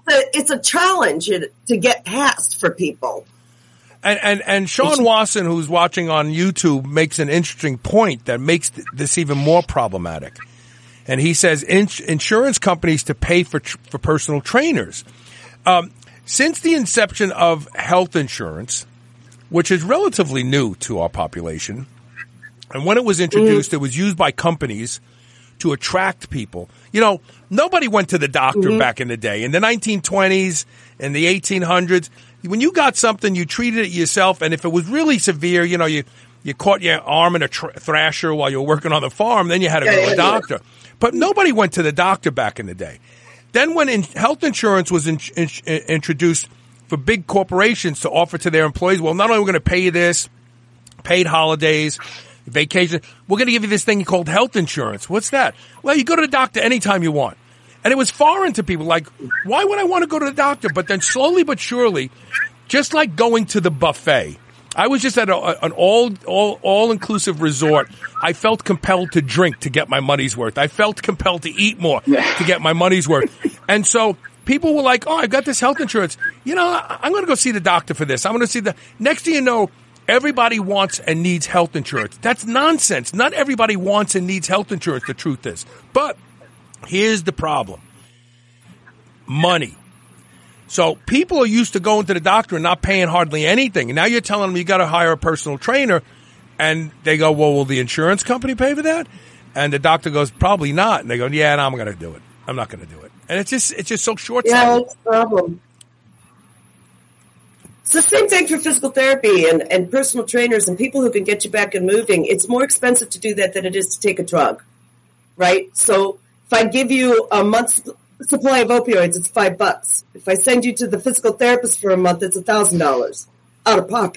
Speaker 3: it's a challenge to get past for people.
Speaker 2: And Sean Wasson, who's watching on YouTube, makes an interesting point that makes this even more problematic. And he says insurance companies to pay for personal trainers. Since the inception of health insurance, which is relatively new to our population, and when it was introduced, it was used by companies to attract people. You know, nobody went to the doctor back in the day. In the 1920s, in the 1800s, when you got something, you treated it yourself, and if it was really severe, you know, you caught your arm in a thrasher while you were working on the farm, then you had to go to a doctor. But nobody went to the doctor back in the day. Then when health insurance was introduced for big corporations to offer to their employees, well, not only are we going to pay you this, paid holidays, vacation, we're going to give you this thing called health insurance. What's that? Well, you go to the doctor anytime you want. And it was foreign to people. Like, why would I want to go to the doctor? But then slowly but surely, just like going to the buffet, I was just at an all-inclusive resort. I felt compelled to drink to get my money's worth. I felt compelled to eat more to get my money's worth. And so people were like, oh, I've got this health insurance. You know, I'm going to go see the doctor for this. I'm going to see the – next thing you know, everybody wants and needs health insurance. That's nonsense. Not everybody wants and needs health insurance, the truth is. But here's the problem. Money. So people are used to going to the doctor and not paying hardly anything. And now you're telling them you got to hire a personal trainer. And they go, well, will the insurance company pay for that? And the doctor goes, probably not. And they go, yeah, no, I'm going to do it. I'm not going to do it. And it's just so short-sighted.
Speaker 3: Yeah, that's the problem. It's the same thing for physical therapy and personal trainers and people who can get you back and moving. It's more expensive to do that than it is to take a drug, right? So if I give you a month's supply of opioids, it's $5. If I send you to the physical therapist for a month, it's $1,000 out of pocket.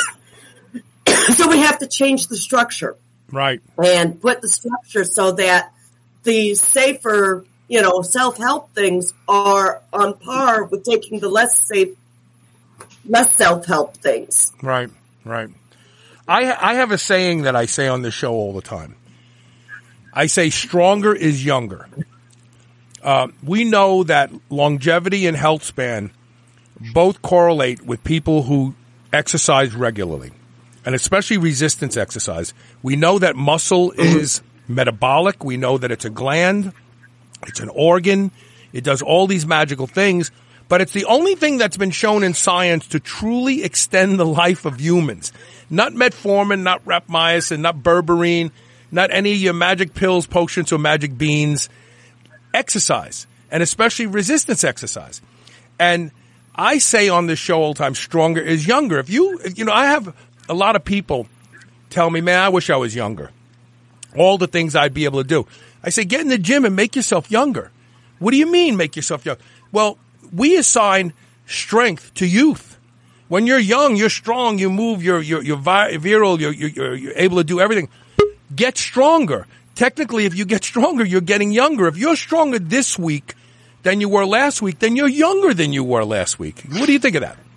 Speaker 3: So we have to change the structure.
Speaker 2: Right.
Speaker 3: And put the structure so that the safer, you know, self-help things are on par with taking the less self-help things.
Speaker 2: Right, right. I have a saying that I say on the show all the time. I say stronger is younger. We know that longevity and health span both correlate with people who exercise regularly, and especially resistance exercise. We know that muscle is metabolic. We know that it's a gland. It's an organ. It does all these magical things, but it's the only thing that's been shown in science to truly extend the life of humans. Not metformin, not rapamycin, not berberine, not any of your magic pills, potions, or magic beans. Exercise, and especially resistance exercise. And I say on this show all the time, stronger is younger. If you know, I have a lot of people tell me, man, I wish I was younger. All the things I'd be able to do. I say, get in the gym and make yourself younger. What do you mean make yourself young? Well, we assign strength to youth. When you're young, you're strong, you move, you're virile, you're able to do everything. Get stronger. Technically, if you get stronger, you're getting younger. If you're stronger this week than you were last week, then you're younger than you were last week. What do you think of that?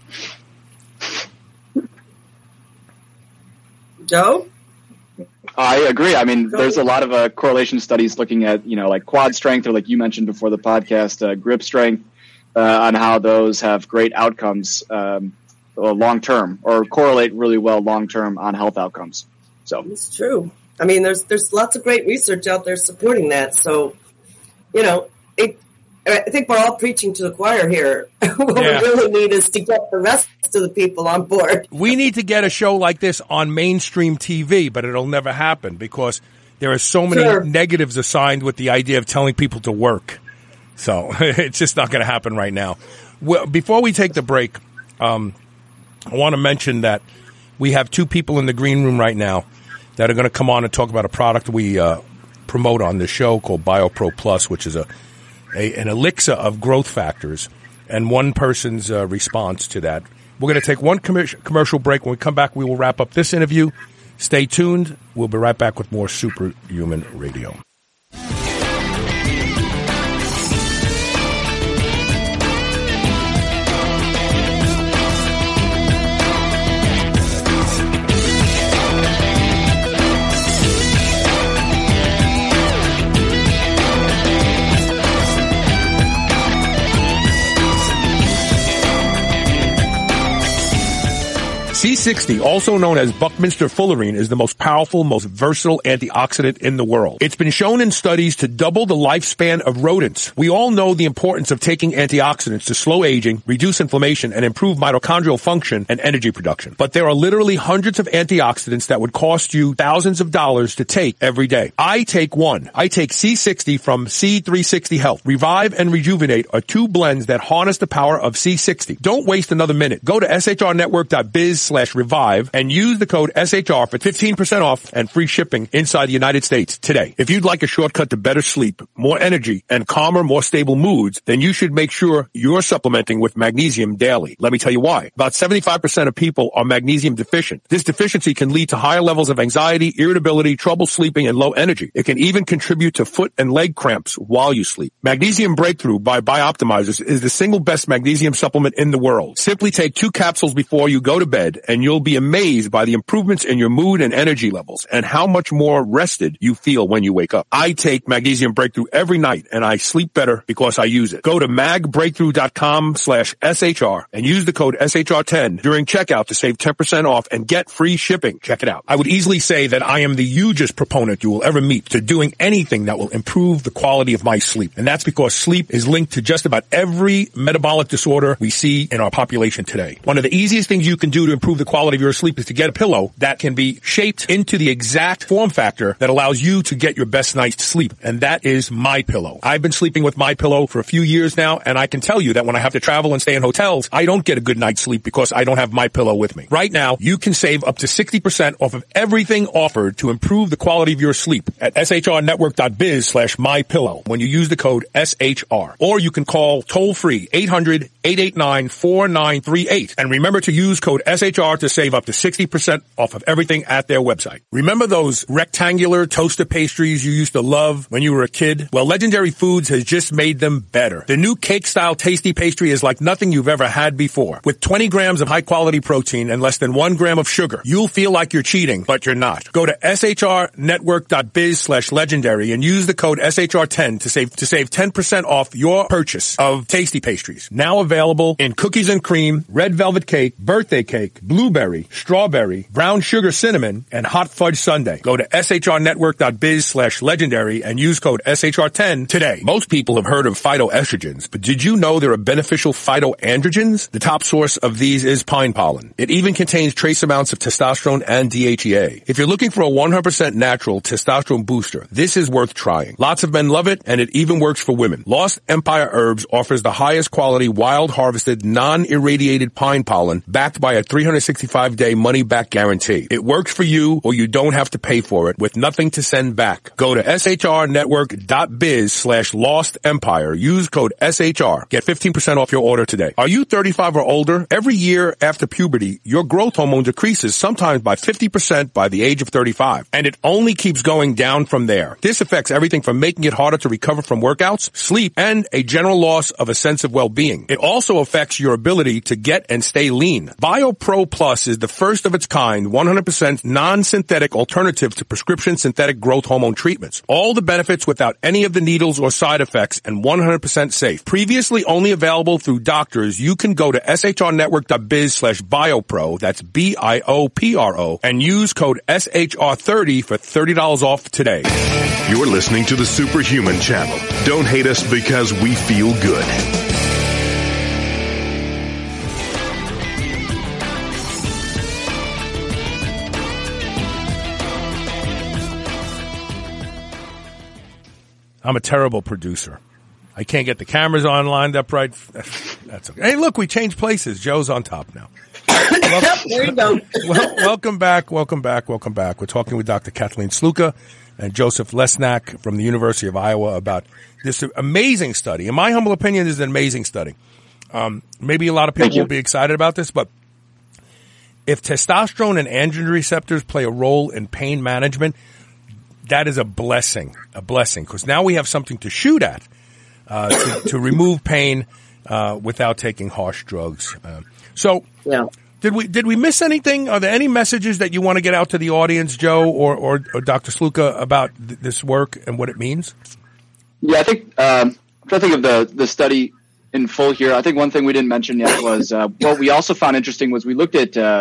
Speaker 3: Joe?
Speaker 4: I agree. I mean, there's a lot of correlation studies looking at, you know, like quad strength, or like you mentioned before the podcast, grip strength, on how those have great outcomes long term, or correlate really well long term on health outcomes. So
Speaker 3: it's true. I mean, there's lots of great research out there supporting that. So, you know, I think we're all preaching to the choir here. What we really need is to get the rest of the people on board.
Speaker 2: We need to get a show like this on mainstream TV, but it'll never happen because there are so many negatives assigned with the idea of telling people to work. So it's just not going to happen right now. Well, before we take the break, I want to mention that we have two people in the green room right now that are going to come on and talk about a product we promote on this show called BioPro Plus, which is an elixir of growth factors, and one person's response to that. We're going to take one commercial break. When we come back, we will wrap up this interview. Stay tuned. We'll be right back with more Superhuman Radio. C60, also known as Buckminster fullerene, is the most powerful, most versatile antioxidant in the world. It's been shown in studies to double the lifespan of rodents. We all know the importance of taking antioxidants to slow aging, reduce inflammation, and improve mitochondrial function and energy production. But there are literally hundreds of antioxidants that would cost you thousands of dollars to take every day. I take one. I take C60 from C360 Health. Revive and Rejuvenate are two blends that harness the power of C60. Don't waste another minute. Go to shrnetwork.biz/revive and use the code SHR for 15% off and free shipping inside the United States today. If you'd like a shortcut to better sleep, more energy, and calmer, more stable moods, then you should make sure you're supplementing with magnesium daily. Let me tell you why. About 75% of people are magnesium deficient. This deficiency can lead to higher levels of anxiety, irritability, trouble sleeping, and low energy. It can even contribute to foot and leg cramps while you sleep. Magnesium Breakthrough by Bioptimizers is the single best magnesium supplement in the world. Simply take 2 capsules before you go to bed, and you'll be amazed by the improvements in your mood and energy levels and how much more rested you feel when you wake up. I take Magnesium Breakthrough every night, and I sleep better because I use it. Go to magbreakthrough.com/SHR and use the code SHR10 during checkout to save 10% off and get free shipping. Check it out. I would easily say that I am the hugest proponent you will ever meet to doing anything that will improve the quality of my sleep. And that's because sleep is linked to just about every metabolic disorder we see in our population today. One of the easiest things you can do to improve the quality of your sleep is to get a pillow that can be shaped into the exact form factor that allows you to get your best night's sleep. And that is MyPillow. I've been sleeping with MyPillow for a few years now, and I can tell you that when I have to travel and stay in hotels, I don't get a good night's sleep because I don't have MyPillow with me. Right now, you can save up to 60% off of everything offered to improve the quality of your sleep at shrnetwork.biz/MyPillow when you use the code SHR. Or you can call toll-free 800-889-4938. And remember to use code SHR to save up to 60% off of everything at their website. Remember those rectangular toaster pastries you used to love when you were a kid? Well, Legendary Foods has just made them better. The new cake-style tasty pastry is like nothing you've ever had before. With 20 grams of high-quality protein and less than 1 gram of sugar, you'll feel like you're cheating, but you're not. Go to shrnetwork.biz/legendary and use the code SHR10 to save 10% off your purchase of tasty pastries. Now available in cookies and cream, red velvet cake, birthday cake, blueberry, strawberry, brown sugar cinnamon, and hot fudge sundae. Go to shrnetwork.biz/legendary and use code SHR10 today. Most people have heard of phytoestrogens, but did you know there are beneficial phytoandrogens? The top source of these is pine pollen. It even contains trace amounts of testosterone and DHEA. If you're looking for a 100% natural testosterone booster, this is worth trying. Lots of men love it, and it even works for women. Lost Empire Herbs offers the highest quality wild harvested non-irradiated pine pollen backed by a 365-day money-back guarantee. It works for you, or you don't have to pay for it with nothing to send back. Go to shrnetwork.biz/Lost Empire. Use code SHR. Get 15% off your order today. Are you 35 or older? Every year after puberty, your growth hormone decreases sometimes by 50% by the age of 35. And it only keeps going down from there. This affects everything from making it harder to recover from workouts, sleep, and a general loss of a sense of well-being. It also affects your ability to get and stay lean. BioPro Plus is the first of its kind 100% non-synthetic alternative to prescription synthetic growth hormone treatments. All the benefits without any of the needles or side effects and 100% safe. Previously only available through doctors, you can go to shrnetwork.biz/biopro, that's BIOPRO, and use code SHR30 for $30 off today.
Speaker 1: You're listening to the Superhuman Channel. Don't hate us because we feel good.
Speaker 2: I'm a terrible producer. I can't get the cameras on lined up right. That's okay. Hey, look, we changed places. Joe's on top now.
Speaker 3: There you go.
Speaker 2: Welcome back. We're talking with Dr. Kathleen Sluka and Joseph Lesnak from the University of Iowa about this amazing study. In my humble opinion, this is an amazing study. Maybe a lot of people will be excited about this, but if testosterone and androgen receptors play a role in pain management, that is a blessing, because now we have something to shoot at to remove pain without taking harsh drugs. Did we miss anything? Are there any messages that you want to get out to the audience, Joe or Dr. Sluka, about this work and what it means?
Speaker 4: Yeah, I think I'm trying to think of the study in full here. I think one thing we didn't mention yet was what we also found interesting was we looked at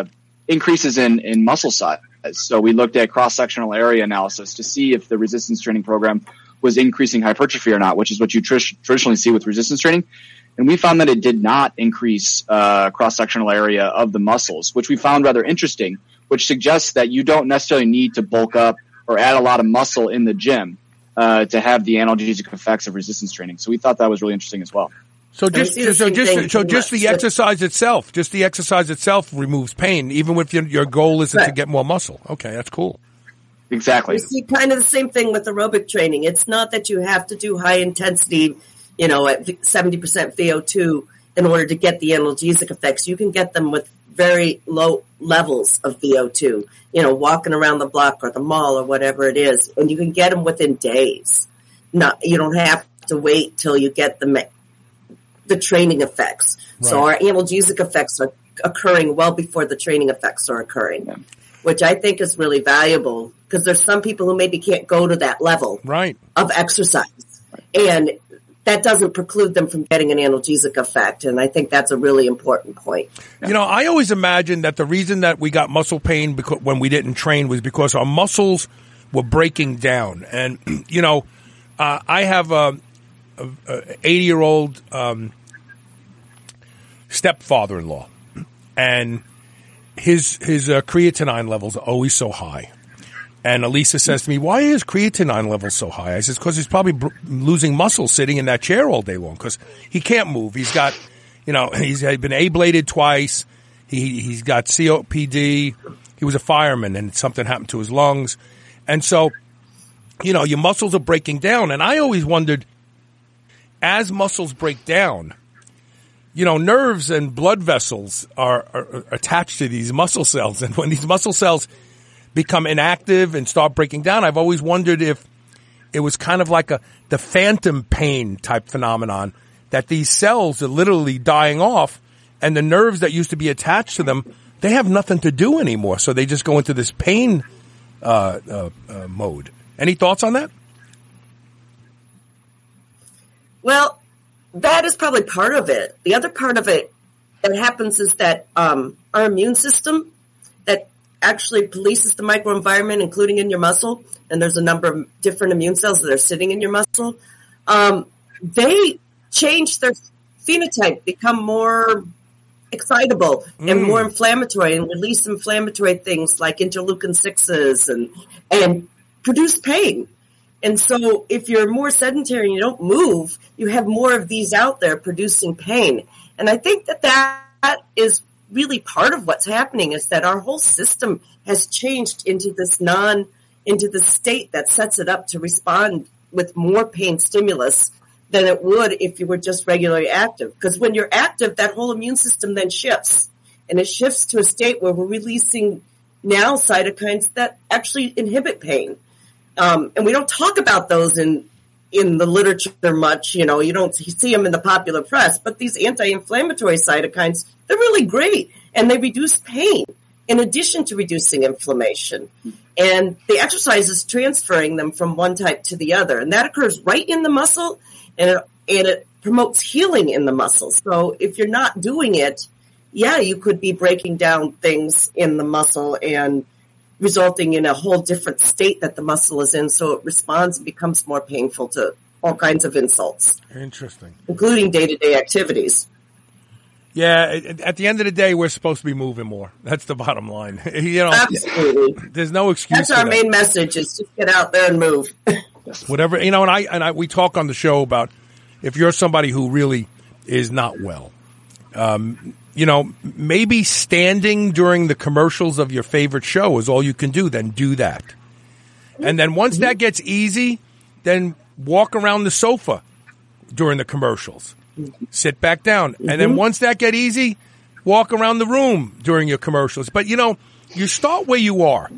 Speaker 4: increases in muscle size. So we looked at cross-sectional area analysis to see if the resistance training program was increasing hypertrophy or not, which is what you traditionally see with resistance training. And we found that it did not increase cross-sectional area of the muscles, which we found rather interesting, which suggests that you don't necessarily need to bulk up or add a lot of muscle in the gym to have the analgesic effects of resistance training. So we thought that was really interesting as well.
Speaker 2: So just the exercise itself removes pain, even if your goal isn't to get more muscle. Okay, that's cool.
Speaker 4: Exactly.
Speaker 3: You see kind of the same thing with aerobic training. It's not that you have to do high intensity, at 70% VO2 in order to get the analgesic effects. You can get them with very low levels of VO2, walking around the block or the mall or whatever it is, and you can get them within days. You don't have to wait till you get the training effects. Right. So our analgesic effects are occurring well before the training effects are occurring, which I think is really valuable because there's some people who maybe can't go to that level of exercise. And that doesn't preclude them from getting an analgesic effect. And I think that's a really important point.
Speaker 2: I always imagined that the reason that we got muscle pain when we didn't train was because our muscles were breaking down. And, I have a 80-year-old stepfather-in-law, and his creatinine levels are always so high. And Elisa says to me, "Why is creatinine levels so high?" I says, "Because he's probably losing muscle sitting in that chair all day long because he can't move. He's got, he's been ablated twice. He's got COPD. He was a fireman, and something happened to his lungs, and so, your muscles are breaking down." And I always wondered, as muscles break down, nerves and blood vessels are attached to these muscle cells. And when these muscle cells become inactive and start breaking down, I've always wondered if it was kind of like the phantom pain type phenomenon, that these cells are literally dying off and the nerves that used to be attached to them, they have nothing to do anymore. So they just go into this pain mode. Any thoughts on that?
Speaker 3: Well, that is probably part of it. The other part of it that happens is that our immune system that actually polices the microenvironment, including in your muscle, and there's a number of different immune cells that are sitting in your muscle, they change their phenotype, become more excitable and more inflammatory and release inflammatory things like interleukin-6s and produce pain. And so if you're more sedentary and you don't move, you have more of these out there producing pain. And I think that is really part of what's happening, is that our whole system has changed into the state that sets it up to respond with more pain stimulus than it would if you were just regularly active. Because when you're active, that whole immune system then shifts. And it shifts to a state where we're releasing now cytokines that actually inhibit pain. And we don't talk about those in the literature much. You don't see them in the popular press. But these anti-inflammatory cytokines, they're really great. And they reduce pain in addition to reducing inflammation. And the exercise is transferring them from one type to the other. And that occurs right in the muscle, and it promotes healing in the muscle. So if you're not doing it, you could be breaking down things in the muscle and resulting in a whole different state that the muscle is in, so it responds and becomes more painful to all kinds of insults.
Speaker 2: Interesting.
Speaker 3: Including day-to-day activities.
Speaker 2: Yeah, at the end of the day, we're supposed to be moving more. That's the bottom line.
Speaker 3: Absolutely.
Speaker 2: There's no excuse.
Speaker 3: That's our main message, is just get out there and move.
Speaker 2: Whatever, and we talk on the show about if you're somebody who really is not well, maybe standing during the commercials of your favorite show is all you can do, then do that. And then once that gets easy, then walk around the sofa during the commercials. Sit back down. And then once that get easy, walk around the room during your commercials. But, you start where you are,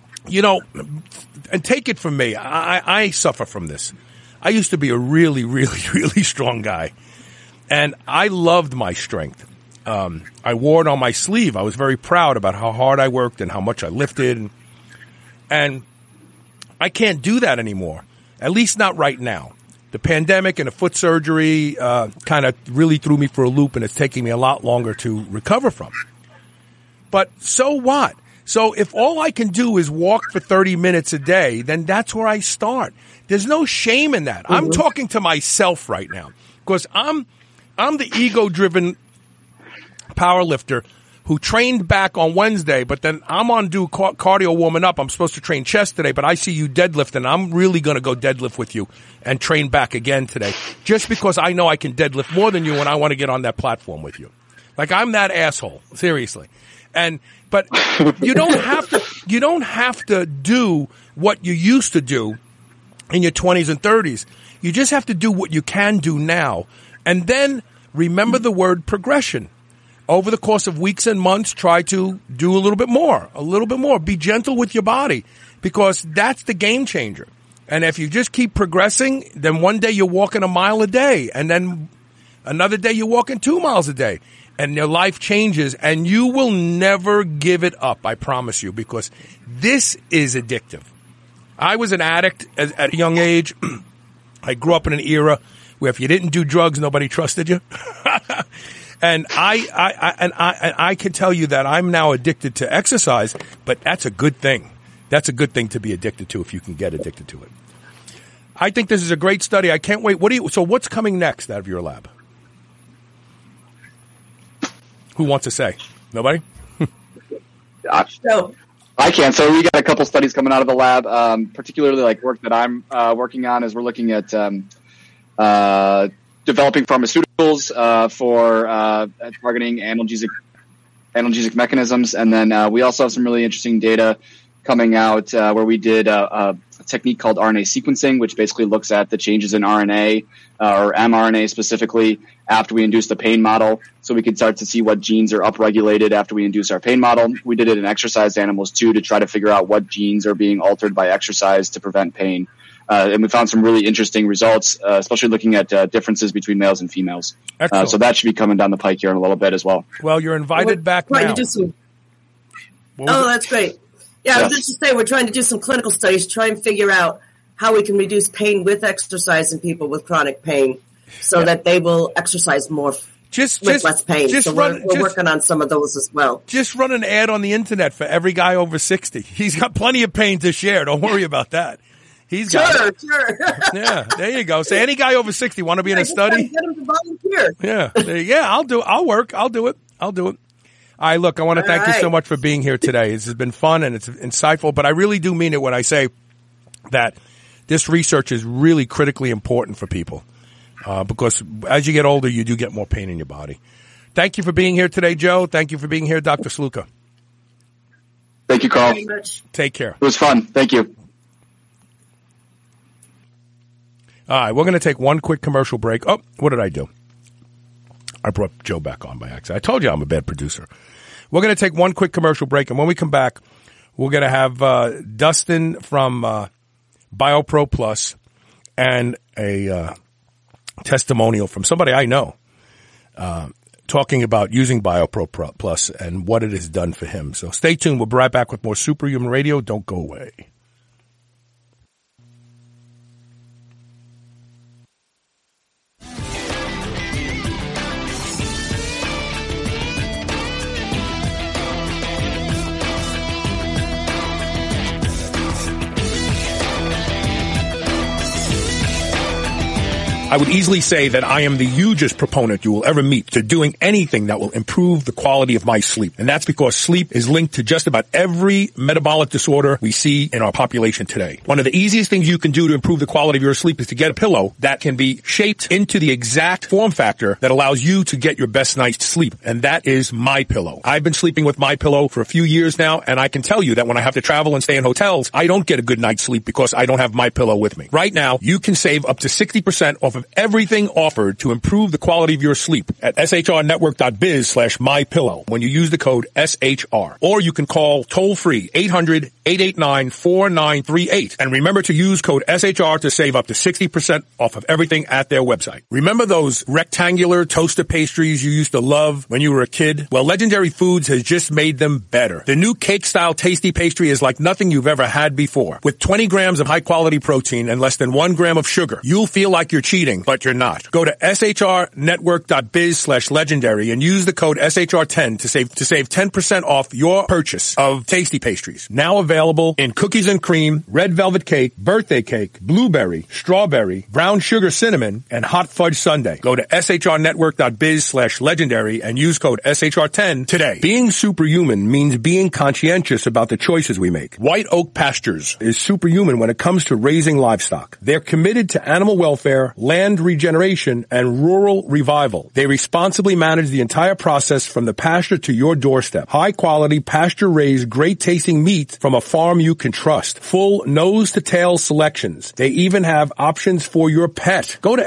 Speaker 2: and take it from me. I suffer from this. I used to be a really, really, really strong guy, and I loved my strength. I wore it on my sleeve. I was very proud about how hard I worked and how much I lifted. And I can't do that anymore, at least not right now. The pandemic and the foot surgery kind of really threw me for a loop, and it's taking me a lot longer to recover from. But so what? So if all I can do is walk for 30 minutes a day, then that's where I start. There's no shame in that. I'm talking to myself right now because I'm the ego-driven power lifter who trained back on Wednesday, but then I'm on cardio warming up. I'm supposed to train chest today, but I see you deadlifting. I'm really going to go deadlift with you and train back again today just because I know I can deadlift more than you and I want to get on that platform with you. Like I'm that asshole, seriously. But you don't have to do what you used to do in your 20s and 30s. You just have to do what you can do now. And then remember the word progression. Over the course of weeks and months, try to do a little bit more. Be gentle with your body because that's the game changer. And if you just keep progressing, then one day you're walking a mile a day and then another day you're walking 2 miles a day and your life changes and you will never give it up. I promise you, because this is addictive. I was an addict at a young age. I grew up in an era where if you didn't do drugs, nobody trusted you. And I can tell you that I'm now addicted to exercise, but that's a good thing. That's a good thing to be addicted to if you can get addicted to it. I think this is a great study. I can't wait. So what's coming next out of your lab? Who wants to say? Nobody?
Speaker 3: No.
Speaker 4: I can. So we got a couple studies coming out of the lab, particularly like work that I'm working on is we're looking at developing pharmaceuticals for targeting analgesic mechanisms. And then we also have some really interesting data coming out where we did a technique called RNA sequencing, which basically looks at the changes in RNA or mRNA specifically after we induce the pain model. So we can start to see what genes are upregulated after we induce our pain model. We did it in exercise animals too to try to figure out what genes are being altered by exercise to prevent pain. And we found some really interesting results, especially looking at differences between males and females. So that should be coming down the pike here in a little bit as well.
Speaker 2: Well, you're invited back now.
Speaker 3: That's great. Yeah, I was just to say, we're trying to do some clinical studies, try and figure out how we can reduce pain with exercise in people with chronic pain so that they will exercise more with less pain. We're working on some of those as well.
Speaker 2: Just run an ad on the internet for every guy over 60. He's got plenty of pain to share. Don't worry about that. He's got it. Sure. Yeah, there you go. Say any guy over 60 want to be in a study?
Speaker 3: Get him to volunteer.
Speaker 2: Yeah, I'll do it. All right, look, I want to thank you so much for being here today. This has been fun and it's insightful, but I really do mean it when I say that this research is really critically important for people because as you get older, you do get more pain in your body. Thank you for being here today, Joe. Thank you for being here, Dr. Sluka.
Speaker 4: Thank you, Carl.
Speaker 2: Take care.
Speaker 4: It was fun. Thank you.
Speaker 2: All right, we're going to take one quick commercial break. Oh, what did I do? I brought Joe back on by accident. I told you I'm a bad producer. We're going to take one quick commercial break, and when we come back, we're going to have Dustin from BioPro Plus and a testimonial from somebody I know talking about using BioPro Plus and what it has done for him. So stay tuned. We'll be right back with more Superhuman Radio. Don't go away. I would easily say that I am the hugest proponent you will ever meet to doing anything that will improve the quality of my sleep. And that's because sleep is linked to just about every metabolic disorder we see in our population today. One of the easiest things you can do to improve the quality of your sleep is to get a pillow that can be shaped into the exact form factor that allows you to get your best night's sleep. And that is MyPillow. I've been sleeping with MyPillow for a few years now, and I can tell you that when I have to travel and stay in hotels, I don't get a good night's sleep because I don't have MyPillow with me. Right now, you can save up to 60% off of everything offered to improve the quality of your sleep at shrnetwork.biz/mypillow when you use the code SHR. Or you can call toll-free 800-889-4938. And remember to use code SHR to save up to 60% off of everything at their website. Remember those rectangular toaster pastries you used to love when you were a kid? Well, Legendary Foods has just made them better. The new cake-style tasty pastry is like nothing you've ever had before. With 20 grams of high-quality protein and less than 1 gram of sugar, you'll feel like you're cheating cheating, but you're not. Go to shrnetwork.biz/legendary and use the code SHR10 to save 10% off your purchase of Tasty Pastries. Now available in cookies and cream, red velvet cake, birthday cake, blueberry, strawberry, brown sugar cinnamon, and hot fudge sundae. Go to shrnetwork.biz/legendary and use code SHR10 today. Being superhuman means being conscientious about the choices we make. White Oak Pastures is superhuman when it comes to raising livestock. They're committed to animal welfare, land regeneration, and rural revival. They responsibly manage the entire process from the pasture to your doorstep. High quality, pasture raised, great tasting meat from a farm you can trust. Full nose to tail selections. They even have options for your pet. Go to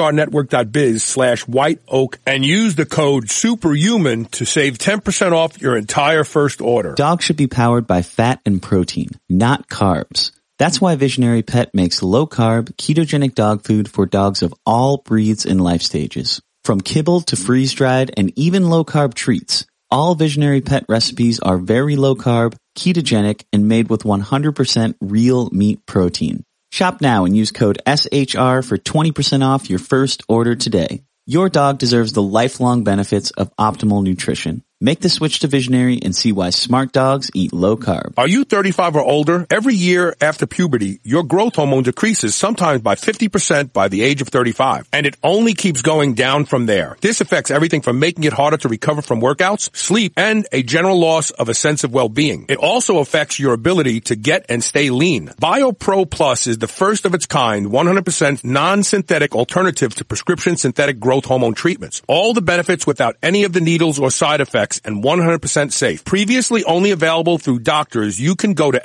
Speaker 2: shrnetwork.biz/white oak and use the code superhuman to save 10% off your entire first order.
Speaker 5: Dogs should be powered by fat and protein, not carbs. That's why Visionary Pet makes low-carb, ketogenic dog food for dogs of all breeds and life stages. From kibble to freeze-dried and even low-carb treats, all Visionary Pet recipes are very low-carb, ketogenic, and made with 100% real meat protein. Shop now and use code SHR for 20% off your first order today. Your dog deserves the lifelong benefits of optimal nutrition. Make the switch to Visionary and see why smart dogs eat low carb.
Speaker 2: Are you 35 or older? Every year after puberty, your growth hormone decreases sometimes by 50% by the age of 35. And it only keeps going down from there. This affects everything from making it harder to recover from workouts, sleep, and a general loss of a sense of well-being. It also affects your ability to get and stay lean. BioPro Plus is the first of its kind, 100% non-synthetic alternative to prescription synthetic growth hormone treatments. All the benefits without any of the needles or side effects and 100% safe. Previously only available through doctors, you can go to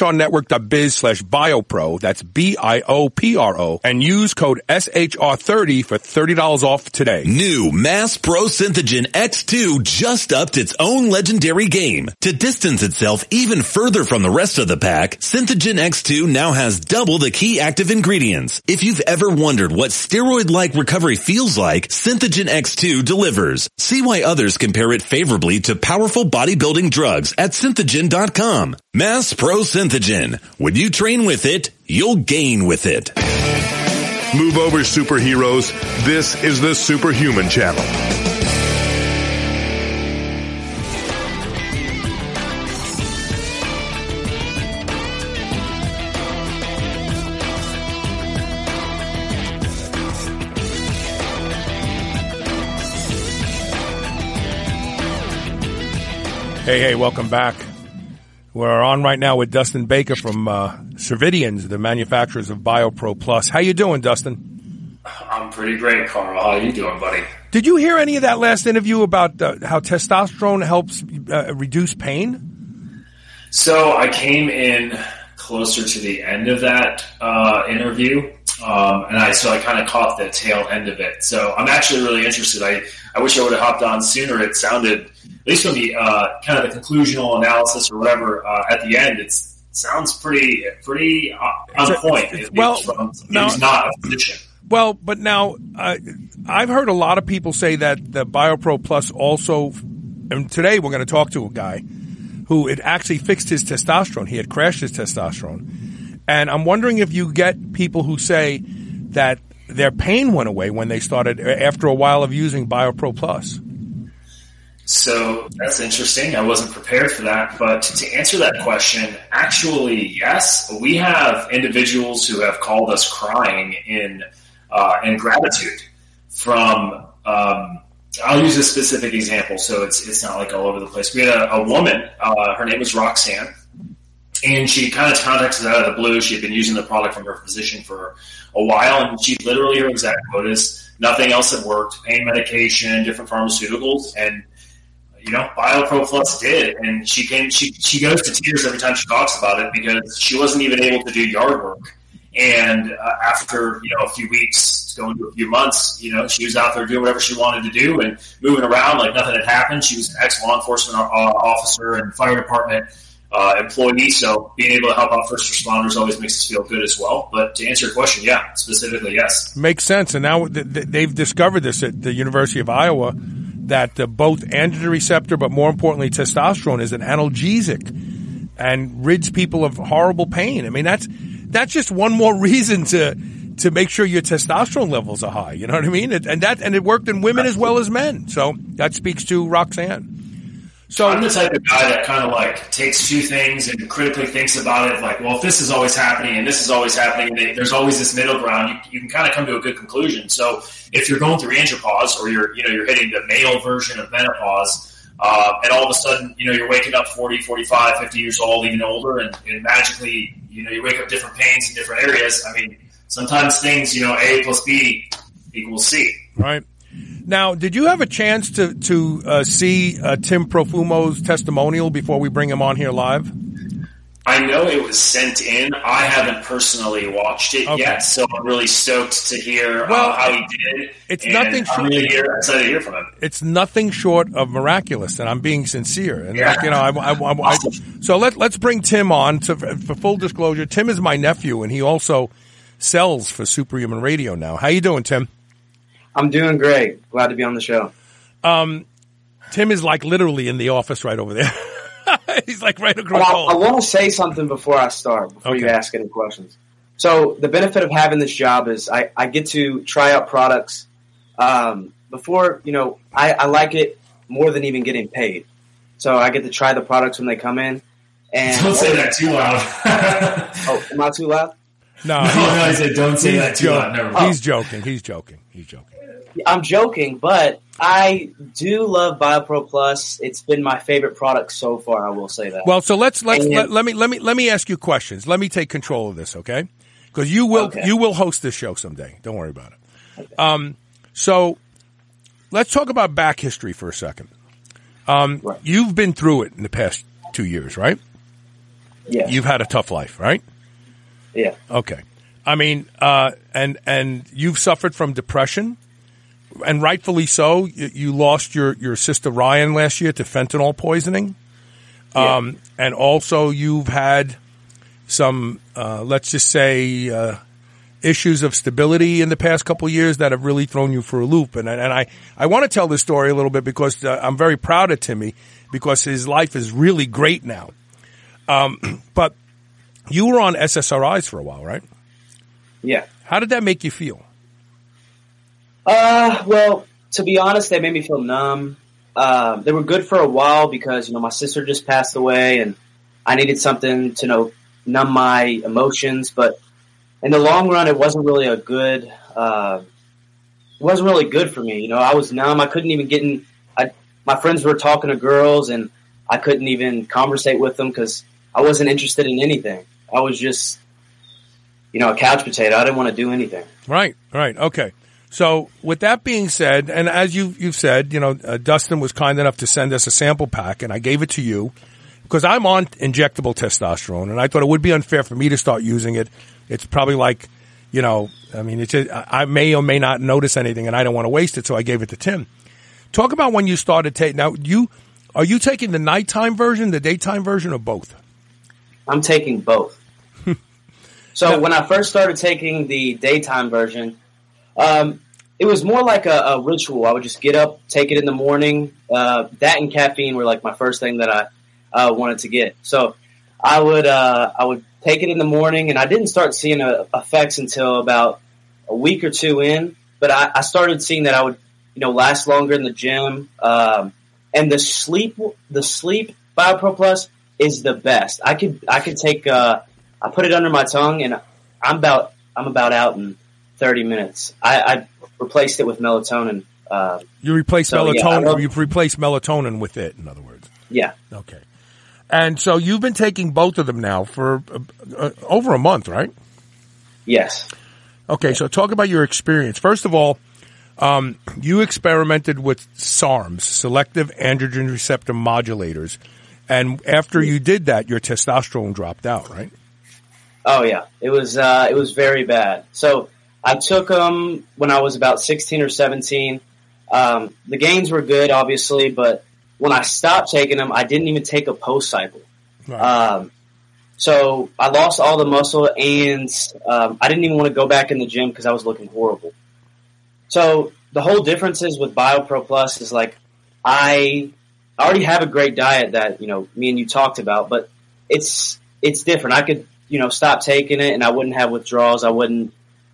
Speaker 2: shrnetwork.biz/biopro, that's BIOPRO, and use code SHR30 for $30 off today.
Speaker 6: New Mass Pro Synthogen X2 just upped its own legendary game. To distance itself even further from the rest of the pack, Synthogen X2 now has double the key active ingredients. If you've ever wondered what steroid-like recovery feels like, Synthogen X2 delivers. See why others compare it favorably to powerful bodybuilding drugs at Synthogen.com. Mass Pro Synthogen. When you train with it, you'll gain with it.
Speaker 1: Move over, superheroes. This is the Superhuman Channel.
Speaker 2: Hey, welcome back. We're on right now with Dustin Baker from Cervidians, the manufacturers of BioPro Plus. How you doing, Dustin?
Speaker 7: I'm pretty great, Carl. How you doing, buddy?
Speaker 2: Did you hear any of that last interview about how testosterone helps reduce pain?
Speaker 7: So I came in closer to the end of that interview, and I kind of caught the tail end of it. So I'm actually really interested. I wish I would have hopped on sooner. It sounded, at least from the kind of the conclusional analysis or whatever at the end, it sounds pretty on point. He's not a physician.
Speaker 2: Well, but now I've heard a lot of people say that the BioPro Plus also, and today we're going to talk to a guy who it actually fixed his testosterone. He had crashed his testosterone. And I'm wondering if you get people who say that their pain went away when they started, after a while of using BioPro Plus.
Speaker 7: So that's interesting. I wasn't prepared for that. But to answer that question, actually, yes. We have individuals who have called us crying in gratitude from, I'll use a specific example so it's not like all over the place. We had a woman, her name was Roxanne, and she kind of contacted us out of the blue. She had been using the product from her physician for a while, and she literally, her exact quote is, nothing else had worked, pain medication, different pharmaceuticals, and BioPro Plus did, and she goes to tears every time she talks about it because she wasn't even able to do yard work. And after a few weeks, going to a few months, she was out there doing whatever she wanted to do and moving around like nothing had happened. She was an ex-law enforcement officer and fire department employee, so being able to help out first responders always makes us feel good as well. But to answer your question, yeah, specifically, yes. Makes sense. And now they've discovered this at the University of Iowa, that both androgen receptor, but more importantly, testosterone is an analgesic and rids people of horrible pain. I mean, that's just one more reason to
Speaker 2: to make sure your testosterone levels are high. You know what I mean? And it worked in women as well as men. So that speaks to Roxanne. So
Speaker 7: I'm the type of guy that kind of like takes two things and critically thinks about it. Like, well, if this is always happening and this is always happening, and there's always this middle ground, you can kind of come to a good conclusion. So if you're going through andropause, or you're hitting the male version of menopause, and all of a sudden, you're waking up 40, 45, 50 years old, even older, and magically, you wake up different pains in different areas. I mean, sometimes things, A plus B equals C.
Speaker 2: Right. Now, did you have a chance to see Tim Profumo's testimonial before we bring him on here live?
Speaker 7: I know it was sent in. I haven't personally watched it yet, so I'm really stoked to hear how he did.
Speaker 2: It's nothing short.
Speaker 7: I'm really excited to hear from him.
Speaker 2: It's nothing short of miraculous, and I'm being sincere. And so let's bring Tim on. For full disclosure, Tim is my nephew, and he also sells for Superhuman Radio now. How you doing, Tim?
Speaker 8: I'm doing great. Glad to be on the show.
Speaker 2: Tim is like literally in the office right over there. He's like right across the hall.
Speaker 8: I want to say something before I start, before you ask any questions. So the benefit of having this job is I get to try out products before, I like it more than even getting paid. So I get to try the products when they come in. And
Speaker 7: don't say that too loud.
Speaker 8: Oh, am I too loud?
Speaker 2: No,
Speaker 7: I said don't say that too loud. Never mind.
Speaker 2: He's joking.
Speaker 8: I'm joking, but I do love BioPro Plus. It's been my favorite product so far. I will say that.
Speaker 2: Well, so let me ask you questions. Let me take control of this, okay? Because you will host this show someday. Don't worry about it. Okay. So let's talk about back history for a second. Right. You've been through it in the past 2 years, right?
Speaker 8: Yeah.
Speaker 2: You've had a tough life, right?
Speaker 8: Yeah.
Speaker 2: Okay. I mean, and you've suffered from depression. And rightfully so. You lost your sister Ryan last year to fentanyl poisoning.
Speaker 8: Yeah.
Speaker 2: And also you've had some, let's just say, issues of stability in the past couple of years that have really thrown you for a loop. And I want to tell this story a little bit because I'm very proud of Timmy because his life is really great now. But you were on SSRIs for a while, right?
Speaker 8: Yeah.
Speaker 2: How did that make you feel?
Speaker 8: Well, to be honest, they made me feel numb. They were good for a while because, my sister just passed away and I needed something to, numb my emotions. But in the long run, it wasn't really good for me. I was numb. I couldn't even get in. My friends were talking to girls and I couldn't even conversate with them because I wasn't interested in anything. I was just, a couch potato. I didn't want to do anything.
Speaker 2: Right. Okay. So with that being said, and as you've said, Dustin was kind enough to send us a sample pack, and I gave it to you because I'm on injectable testosterone, and I thought it would be unfair for me to start using it. It's probably like, I may or may not notice anything, and I don't want to waste it, so I gave it to Tim. Talk about when you started taking. Now, are you taking the nighttime version, the daytime version, or both?
Speaker 8: I'm taking both. So when I first started taking the daytime version, it was more like a ritual. I would just get up, take it in the morning. That and caffeine were like my first thing that I wanted to get. So I would take it in the morning, and I didn't start seeing effects until about a week or two in. But I started seeing that I would, last longer in the gym. And the sleep BioPro Plus is the best. I could take. I put it under my tongue, and I'm about out in 30 minutes. I replaced it with melatonin.
Speaker 2: You replaced melatonin. Yeah, you've replaced melatonin with it, in other words.
Speaker 8: Yeah.
Speaker 2: Okay. And so you've been taking both of them now for over a month, right?
Speaker 8: Yes.
Speaker 2: Okay. So talk about your experience. First of all, you experimented with SARMs, selective androgen receptor modulators, and after you did that, your testosterone dropped out, right?
Speaker 8: Oh yeah, it was very bad. So I took them when I was about 16 or 17. The gains were good, obviously, but when I stopped taking them, I didn't even take a post cycle. Right. So I lost all the muscle, and I didn't even want to go back in the gym because I was looking horrible. So the whole difference is with BioPro Plus is like I already have a great diet that me and you talked about, but it's different. I could stop taking it, and I wouldn't have withdrawals. I wouldn't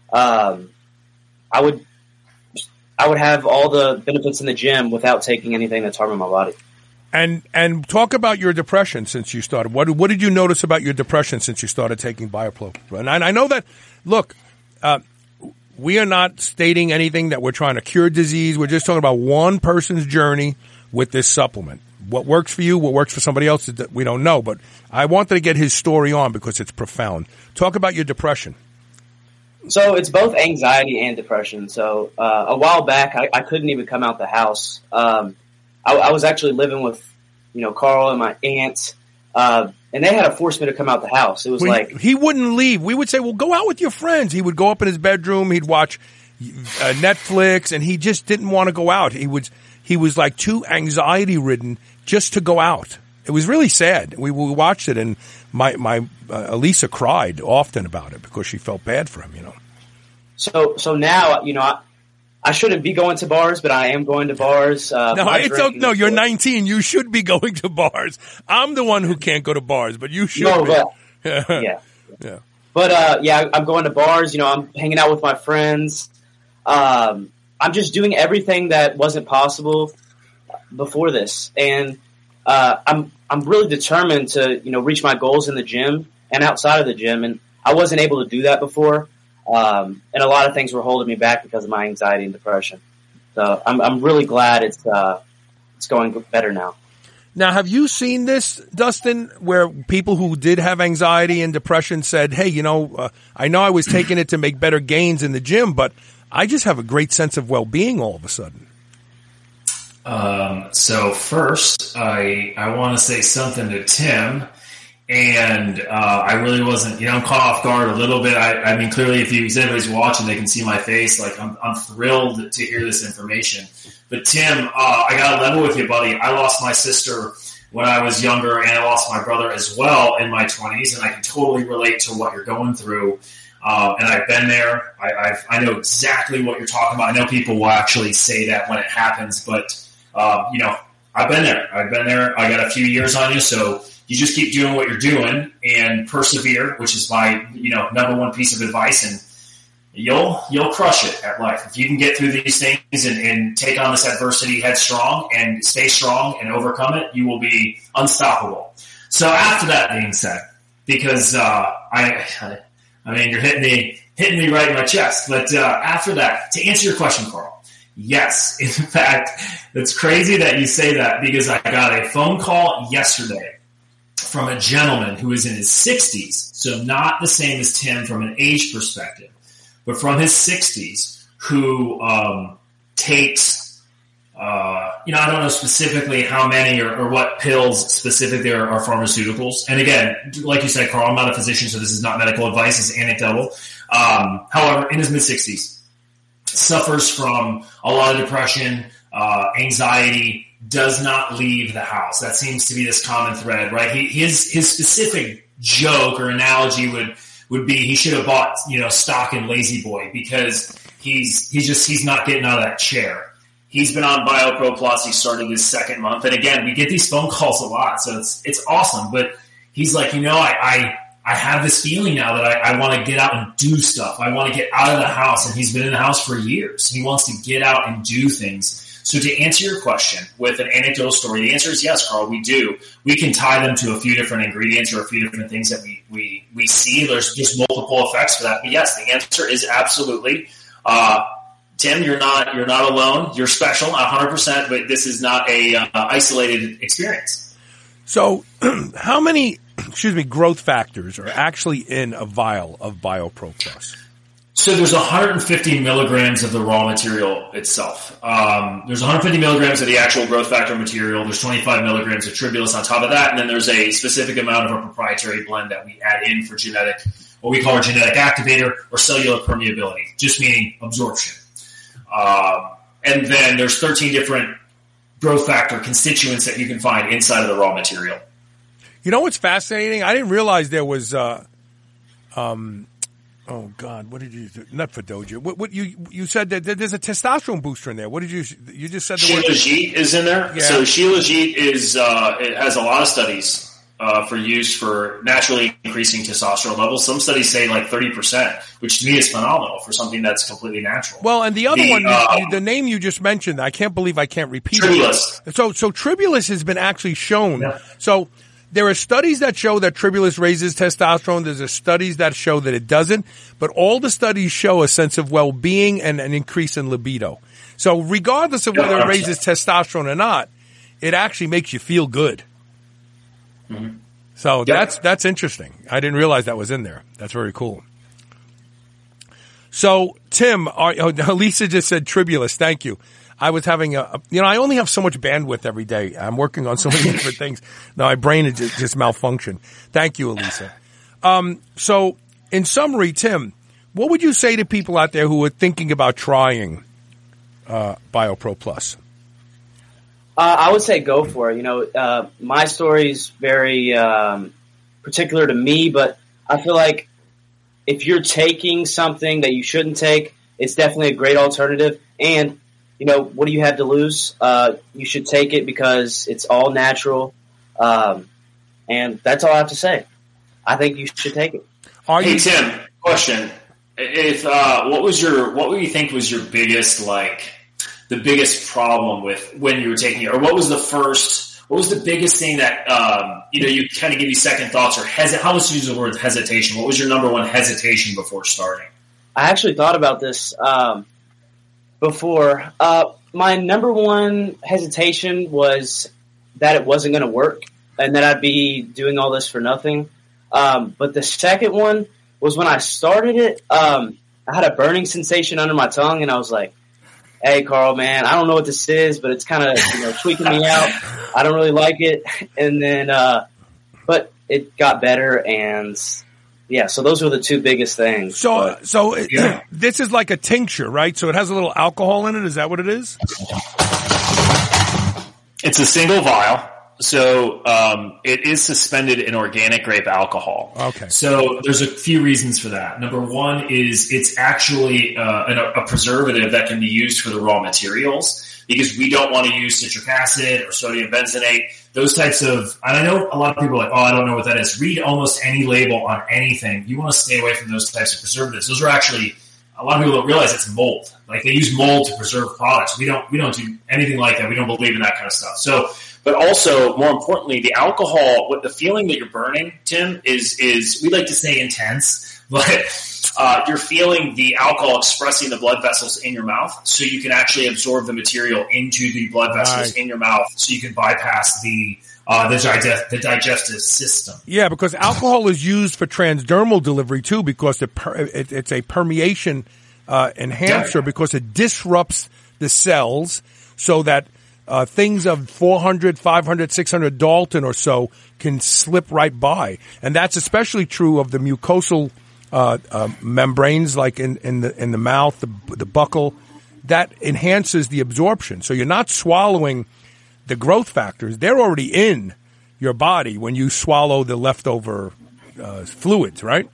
Speaker 8: I would have all the benefits in the gym without taking anything that's harming my body.
Speaker 2: And talk about your depression since you started. What did you notice about your depression since you started taking BioPro? And I know that, look, we are not stating anything that we're trying to cure disease. We're just talking about one person's journey with this supplement. What works for you, what works for somebody else, we don't know. But I wanted to get his story on because it's profound. Talk about your depression.
Speaker 8: So it's both anxiety and depression. So a while back, I couldn't even come out the house. I was actually living with, Carl and my aunt, and they had to force me to come out the house. It was
Speaker 2: he wouldn't leave. We would say, well, go out with your friends. He would go up in his bedroom. He'd watch Netflix, and he just didn't want to go out. He was like too anxiety ridden just to go out. It was really sad. We watched it, and my Elisa cried often about it because she felt bad for him.
Speaker 8: So now, I shouldn't be going to bars, but I am going to bars.
Speaker 2: No, you're 19. You should be going to bars. I'm the one who can't go to bars, but you should.
Speaker 8: No,
Speaker 2: be.
Speaker 8: Yeah. But I'm going to bars. I'm hanging out with my friends. I'm just doing everything that wasn't possible before this, and I'm really determined to reach my goals in the gym and outside of the gym, and I wasn't able to do that before. And a lot of things were holding me back because of my anxiety and depression. So I'm really glad it's going better now.
Speaker 2: Now, have you seen this, Dustin, where people who did have anxiety and depression said, hey, I know I was taking it to make better gains in the gym, but I just have a great sense of well-being all of a sudden?
Speaker 7: So first, I want to say something to Tim. And I really wasn't, I'm caught off guard a little bit. I mean, clearly, if anybody's watching, they can see my face. Like, I'm thrilled to hear this information. But Tim, I got to level with you, buddy. I lost my sister when I was younger, and I lost my brother as well in my 20s. And I can totally relate to what you're going through. And I've been there. I know exactly what you're talking about. I know people will actually say that when it happens, but I've been there. I got a few years on you, so. You just keep doing what you're doing and persevere, which is my, number one piece of advice, and you'll crush it at life. If you can get through these things and take on this adversity headstrong and stay strong and overcome it, you will be unstoppable. So after that being said, because I mean you're hitting me right in my chest, but after that, to answer your question, Carl, yes, in fact, it's crazy that you say that because I got a phone call yesterday from a gentleman who is in his 60s, so not the same as Tim from an age perspective, but from his 60s, who takes, I don't know specifically how many or what pills specifically are pharmaceuticals. And again, like you said, Carl, I'm not a physician, so this is not medical advice, it's anecdotal. However, in his mid-60s, suffers from a lot of depression, anxiety, does not leave the house. That seems to be this common thread, right? His specific joke or analogy would be he should have bought, stock in Lazy Boy because he's not getting out of that chair. He's been on BioPro Plus. He started his second month. And again, we get these phone calls a lot, so it's awesome. But he's like, I have this feeling now that I want to get out and do stuff. I want to get out of the house. And he's been in the house for years. He wants to get out and do things. So to answer your question with an anecdotal story, the answer is yes, Carl, we do. We can tie them to a few different ingredients or a few different things that we see. There's just multiple effects for that. But yes, the answer is absolutely. Tim, you're not alone. You're special, 100%, but this is not a isolated experience.
Speaker 2: So how many, growth factors are actually in a vial of BioPro Plus?
Speaker 7: So there's 150 milligrams of the raw material itself. There's 150 milligrams of the actual growth factor material. There's 25 milligrams of tribulus on top of that. And then there's a specific amount of a proprietary blend that we add in for what we call our genetic activator or cellular permeability, just meaning absorption. And then there's 13 different growth factor constituents that you can find inside of the raw material.
Speaker 2: You know what's fascinating? I didn't realize there was, oh God! What did you do? Not Fadoja. What you said that there's a testosterone booster in there. What did you just said?
Speaker 7: Shilajit is in there.
Speaker 2: Yeah.
Speaker 7: So Shilajit is it has a lot of studies for use for naturally increasing testosterone levels. Some studies say like 30%, which to me is phenomenal for something that's completely natural.
Speaker 2: Well, and the other one, the name you just mentioned, I can't believe I can't repeat
Speaker 7: Tribulus.
Speaker 2: it. So Tribulus has been actually shown.
Speaker 7: Yeah.
Speaker 2: So there are studies that show that Tribulus raises testosterone. There's studies that show that it doesn't. But all the studies show a sense of well-being and an increase in libido. So regardless of whether it raises testosterone or not, it actually makes you feel good.
Speaker 7: Mm-hmm.
Speaker 2: So that's interesting. I didn't realize that was in there. That's very cool. So Tim, Lisa just said Tribulus. Thank you. I was having I only have so much bandwidth every day. I'm working on so many different things. Now my brain is just malfunctioned. Thank you, Elisa. So in summary, Tim, what would you say to people out there who are thinking about trying BioPro Plus?
Speaker 8: I would say go for it. My story is very particular to me, but I feel like if you're taking something that you shouldn't take, it's definitely a great alternative. And, what do you have to lose? You should take it because it's all natural. And that's all I have to say. I think you should take it.
Speaker 7: Hey, Tim, question. If what would you think was your biggest, the biggest problem with when you were taking it, or what was the biggest thing that, you kind of give you second thoughts or how let's use the word hesitation. What was your number one hesitation before starting?
Speaker 8: I actually thought about this, before. My number one hesitation was that it wasn't going to work and that I'd be doing all this for nothing. But the second one was when I started it, I had a burning sensation under my tongue and I was like, hey, Carl, man, I don't know what this is, but it's kind of tweaking me out. I don't really like it. And then, but it got better, and yeah, so those were the two biggest things.
Speaker 2: So this is like a tincture, right? So it has a little alcohol in it. Is that what it is?
Speaker 7: It's a single vial. So it is suspended in organic grape alcohol.
Speaker 2: Okay.
Speaker 7: So there's a few reasons for that. Number one is it's actually a preservative that can be used for the raw materials because we don't want to use citric acid or sodium benzenate. Those types of – and I know a lot of people are like, oh, I don't know what that is. Read almost any label on anything. You want to stay away from those types of preservatives. Those are actually – a lot of people don't realize it's mold. Like they use mold to preserve products. We don't do anything like that. We don't believe in that kind of stuff. So – but also, more importantly, the alcohol, what the feeling that you're burning, Tim, is we like to say intense, but you're feeling the alcohol expressing the blood vessels in your mouth, so you can actually absorb the material into the blood vessels in your mouth, so you can bypass the digestive system.
Speaker 2: Yeah, because alcohol is used for transdermal delivery too, because it's a permeation enhancer, because it disrupts the cells so that things of 400, 500, 600 Dalton or so can slip right by. And that's especially true of the mucosal membranes, like in the mouth, the buccal. That enhances the absorption. So you're not swallowing the growth factors. They're already in your body when you swallow the leftover fluids, right?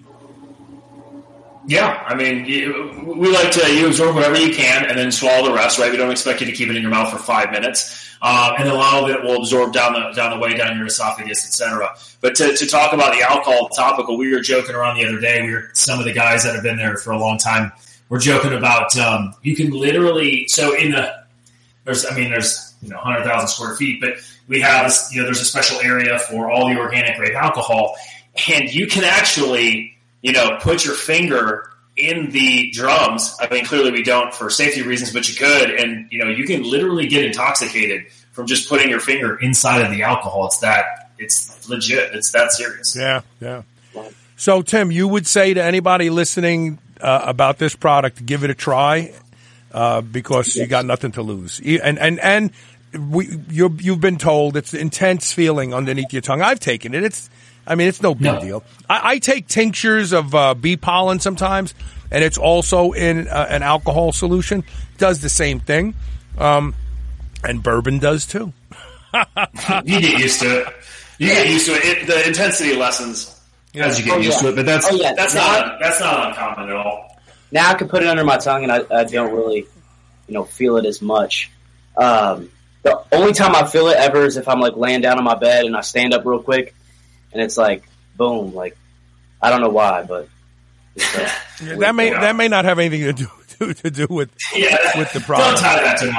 Speaker 7: Yeah, I mean, we like to you absorb whatever you can and then swallow the rest, right? We don't expect you to keep it in your mouth for 5 minutes, and a lot of it will absorb down the way, down your esophagus, etc. But to talk about the alcohol topical, we were joking around the other day. Some of the guys that have been there for a long time were joking about you can literally there's 100,000 square feet, but we have there's a special area for all the organic grape alcohol, and you can actually put your finger in the drums. I mean, clearly we don't for safety reasons, but you could, and you can literally get intoxicated from just putting your finger inside of the alcohol. It's legit. It's that serious.
Speaker 2: Yeah. So, Tim, you would say to anybody listening about this product, give it a try because you got nothing to lose. And you've been told it's an intense feeling underneath your tongue. I've taken it. It's no big deal. I take tinctures of bee pollen sometimes, and it's also in an alcohol solution. Does the same thing, and bourbon does too.
Speaker 7: You get used to it. The intensity lessens as you get used to it, but that's not uncommon at all.
Speaker 8: Now I can put it under my tongue, and I don't really, feel it as much. The only time I feel it ever is if I'm like laying down on my bed and I stand up real quick, and it's like boom, like I don't know why, but
Speaker 2: that may not have anything to do with the problem.
Speaker 7: Don't tie that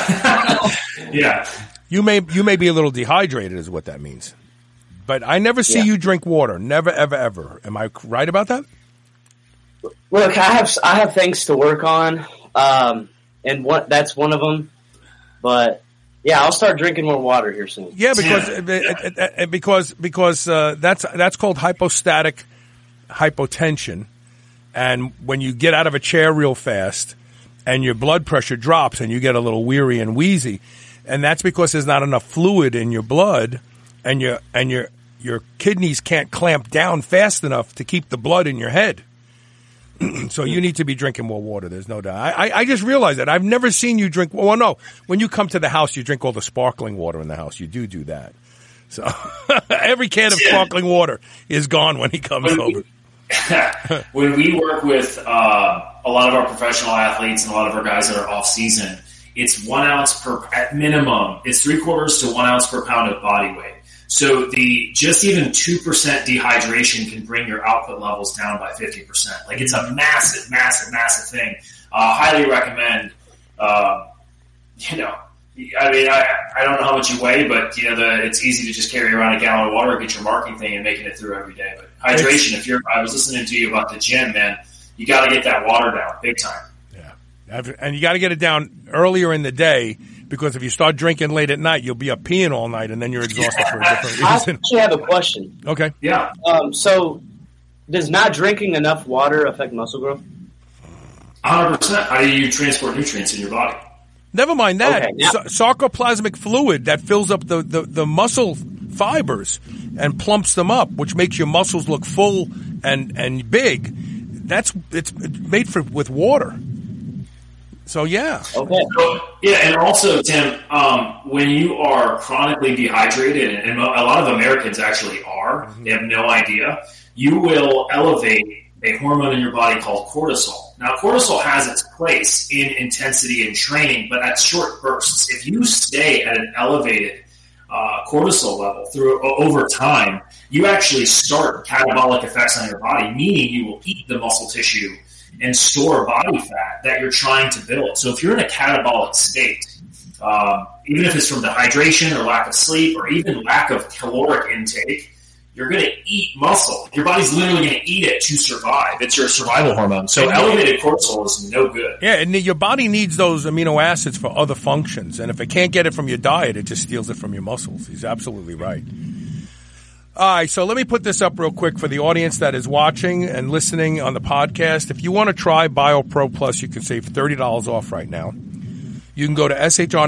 Speaker 7: to mine. Yeah,
Speaker 2: you may be a little dehydrated, is what that means. But I never see you drink water. Never, ever, ever. Am I right about that?
Speaker 8: Look, I have things to work on, and that's one of them. But yeah, I'll start drinking more water here soon.
Speaker 2: Yeah, because that's called hypostatic hypotension, and when you get out of a chair real fast and your blood pressure drops and you get a little weary and wheezy, and that's because there's not enough fluid in your blood, and your kidneys can't clamp down fast enough to keep the blood in your head. So you need to be drinking more water. There's no doubt. I just realized that. I've never seen you drink. Well, no. When you come to the house, you drink all the sparkling water in the house. You do that. So every can of sparkling water is gone when he comes over.
Speaker 7: When we work with a lot of our professional athletes and a lot of our guys that are off season, it's 1 ounce at minimum. It's 3/4 to 1 ounce per pound of body weight. So just even 2% dehydration can bring your output levels down by 50%. Like it's a massive, massive, massive thing. Highly recommend, I mean, I don't know how much you weigh, but it's easy to just carry around a gallon of water, get your marking thing and making it through every day. But hydration, I was listening to you about the gym, man, you got to get that water down big time.
Speaker 2: Yeah. And you got to get it down earlier in the day, because if you start drinking late at night, you'll be up peeing all night, and then you're exhausted for a different reason.
Speaker 8: I actually have a question.
Speaker 2: Okay.
Speaker 7: Yeah.
Speaker 8: So, does not drinking enough water affect muscle growth?
Speaker 7: 100%. How do you transport nutrients in your body?
Speaker 2: Never mind that.
Speaker 8: Okay, yeah.
Speaker 2: Sarcoplasmic fluid that fills up the muscle fibers and plumps them up, which makes your muscles look full and big. It's made with water. So, yeah.
Speaker 8: Okay.
Speaker 7: So, and also, Tim, when you are chronically dehydrated, and a lot of Americans actually are, they have no idea, you will elevate a hormone in your body called cortisol. Now, cortisol has its place in intensity and training, but at short bursts. If you stay at an elevated cortisol level over time, you actually start catabolic effects on your body, meaning you will eat the muscle tissue and store body fat that you're trying to build. So if you're in a catabolic state, even if it's from dehydration or lack of sleep or even lack of caloric intake, you're going to eat muscle. Your body's literally going to eat it to survive. It's your survival hormone. So elevated cortisol is no good.
Speaker 2: Yeah, and your body needs those amino acids for other functions. And if it can't get it from your diet, it just steals it from your muscles. He's absolutely right. All right, so let me put this up real quick for the audience that is watching and listening on the podcast. If you want to try BioPro Plus, you can save $30 off right now. You can go to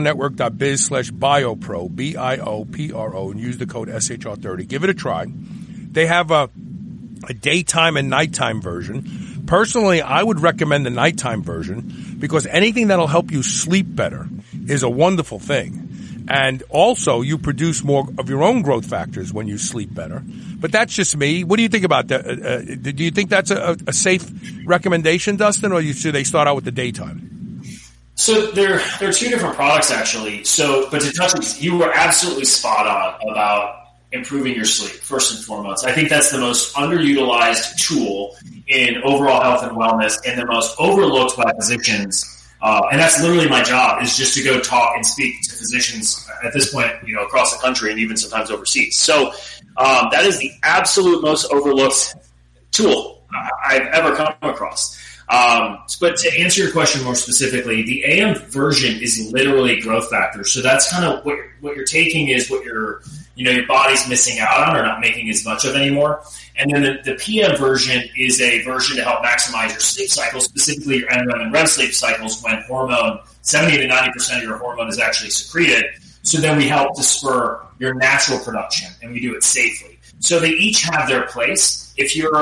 Speaker 2: shrnetwork.biz/biopro, BIOPRO, and use the code SHR30. Give it a try. They have a daytime and nighttime version. Personally, I would recommend the nighttime version because anything that'll help you sleep better is a wonderful thing. And also, you produce more of your own growth factors when you sleep better. But that's just me. What do you think about that? Do you think that's a safe recommendation, Dustin, or should they start out with the daytime?
Speaker 7: So there are two different products, actually. But to touch, you were absolutely spot on about improving your sleep, first and foremost. I think that's the most underutilized tool in overall health and wellness and the most overlooked by physicians. And that's literally my job, is just to go talk and speak to physicians at this point, across the country and even sometimes overseas. So that is the absolute most overlooked tool I've ever come across. But to answer your question more specifically, the AM version is literally growth factor. So that's kind of what you're taking is what your body's missing out on or not making as much of anymore. And then the PM version is a version to help maximize your sleep cycles, specifically your NREM and REM sleep cycles, when 70 to 90% of your hormone is actually secreted. So then we help to spur your natural production, and we do it safely. So they each have their place. If you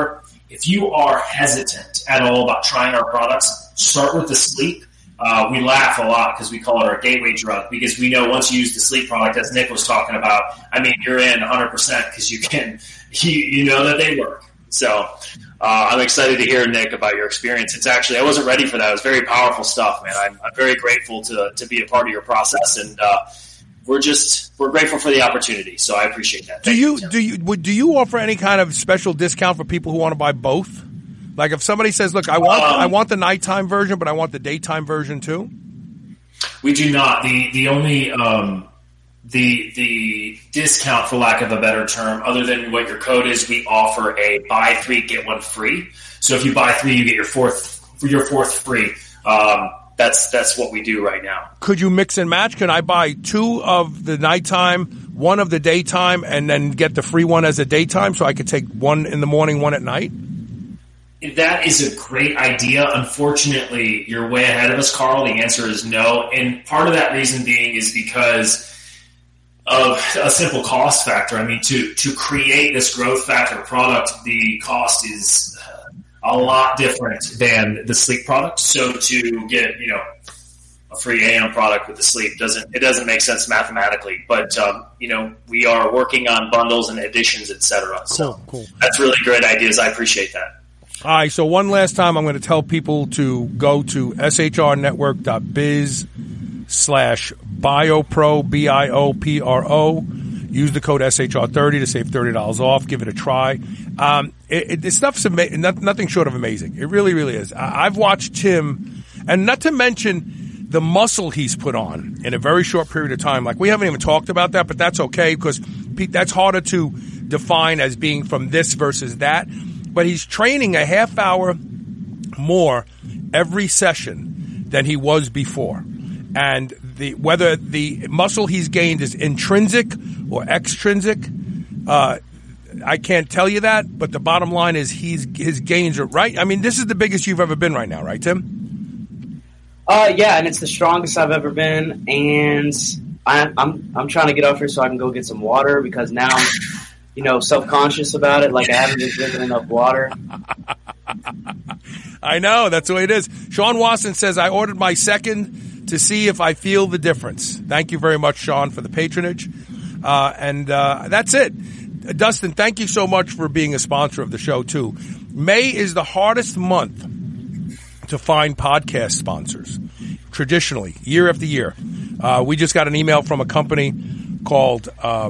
Speaker 7: are hesitant at all about trying our products, start with the sleep. We laugh a lot because we call it our gateway drug, because we know once you use the sleep product, as Nick was talking about, you're in 100% because you know that they work. So I'm excited to hear, Nick, about your experience. I wasn't ready for that. It was very powerful stuff, man. I'm very grateful to be a part of your process, and we're grateful for the opportunity. So I appreciate that.
Speaker 2: Do you offer any kind of special discount for people who want to buy both? Like if somebody says, look, I want the nighttime version, but I want the daytime version too?
Speaker 7: We do not. The only the discount, for lack of a better term, other than what your code is, we offer a buy 3 get 1 free. So if you buy 3, you get your fourth free. That's what we do right now.
Speaker 2: Could you mix and match? Can I buy 2 of the nighttime, 1 of the daytime, and then get the free one as a daytime, so I could take 1 in the morning, 1 at night?
Speaker 7: That is a great idea. Unfortunately, you're way ahead of us, Carl. The answer is no. And part of that reason being is because of a simple cost factor. I mean, to create this growth factor product, the cost is a lot different than the sleep product. So to get, a free AM product with the sleep doesn't make sense mathematically. But, we are working on bundles and additions, et cetera. So
Speaker 2: cool.
Speaker 7: That's really great ideas. I appreciate that.
Speaker 2: All right, so one last time, I'm going to tell people to go to shrnetwork.biz/biopro, BIOPRO. Use the code SHR30 to save $30 off. Give it a try. This stuff's nothing short of amazing. It really, really is. I've watched Tim, and not to mention the muscle he's put on in a very short period of time. Like, we haven't even talked about that, but that's okay because that's harder to define as being from this versus that. But he's training a half hour more every session than he was before. And whether the muscle he's gained is intrinsic or extrinsic, I can't tell you that. But the bottom line is his gains are right. I mean, this is the biggest you've ever been right now, right, Tim?
Speaker 8: Yeah, and it's the strongest I've ever been. And I'm trying to get off here so I can go get some water because now I'm self-conscious about it. Like I haven't been drinking enough water.
Speaker 2: I know. That's the way it is. Sean Wasson says, I ordered my second to see if I feel the difference. Thank you very much, Sean, for the patronage. And that's it. Dustin, thank you so much for being a sponsor of the show, too. May is the hardest month to find podcast sponsors, traditionally, year after year. We just got an email from a company called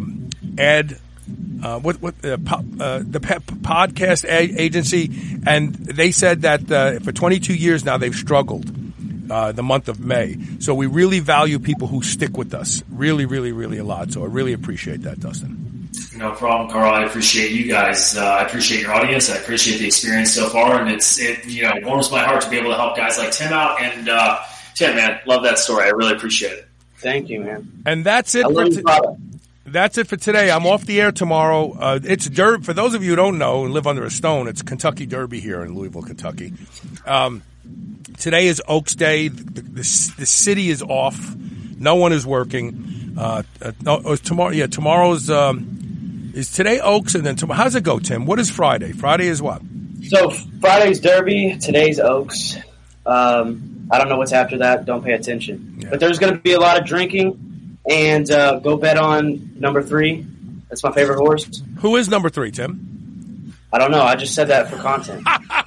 Speaker 2: the podcast agency, and they said that for 22 years now they've struggled the month of May. So we really value people who stick with us, really, really, really a lot. So I really appreciate that, Dustin.
Speaker 7: No problem, Carl. I appreciate you guys. I appreciate your audience. I appreciate the experience so far, and it warms my heart to be able to help guys like Tim out. And Tim, man, love that story. I really appreciate it.
Speaker 8: Thank you, man.
Speaker 2: And that's it. That's it for today. I'm off the air tomorrow. It's Derby. For those of you who don't know and live under a stone, it's Kentucky Derby here in Louisville, Kentucky. Today is Oaks Day. The city is off. No one is working. Tomorrow. Yeah, tomorrow's is today Oaks, and then tomorrow. How's it go, Tim? What is Friday? Friday is what?
Speaker 8: So Friday's Derby. Today's Oaks. I don't know what's after that. Don't pay attention. Yeah. But there's going to be a lot of drinking. And go bet on number 3. That's my favorite horse.
Speaker 2: Who is number 3, Tim?
Speaker 8: I don't know. I just said that for content.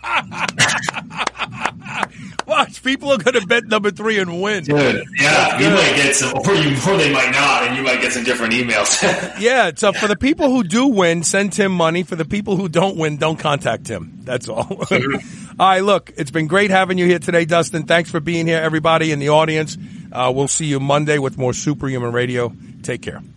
Speaker 2: Watch, people are going to bet number 3 and win.
Speaker 7: Dude, yeah, you might get some, or they might not, and you might get some different emails.
Speaker 2: Yeah, so for the people who do win, send Tim money. For the people who don't win, don't contact Tim. That's all. All right, look, it's been great having you here today, Dustin. Thanks for being here, everybody in the audience. We'll see you Monday with more Superhuman Radio. Take care.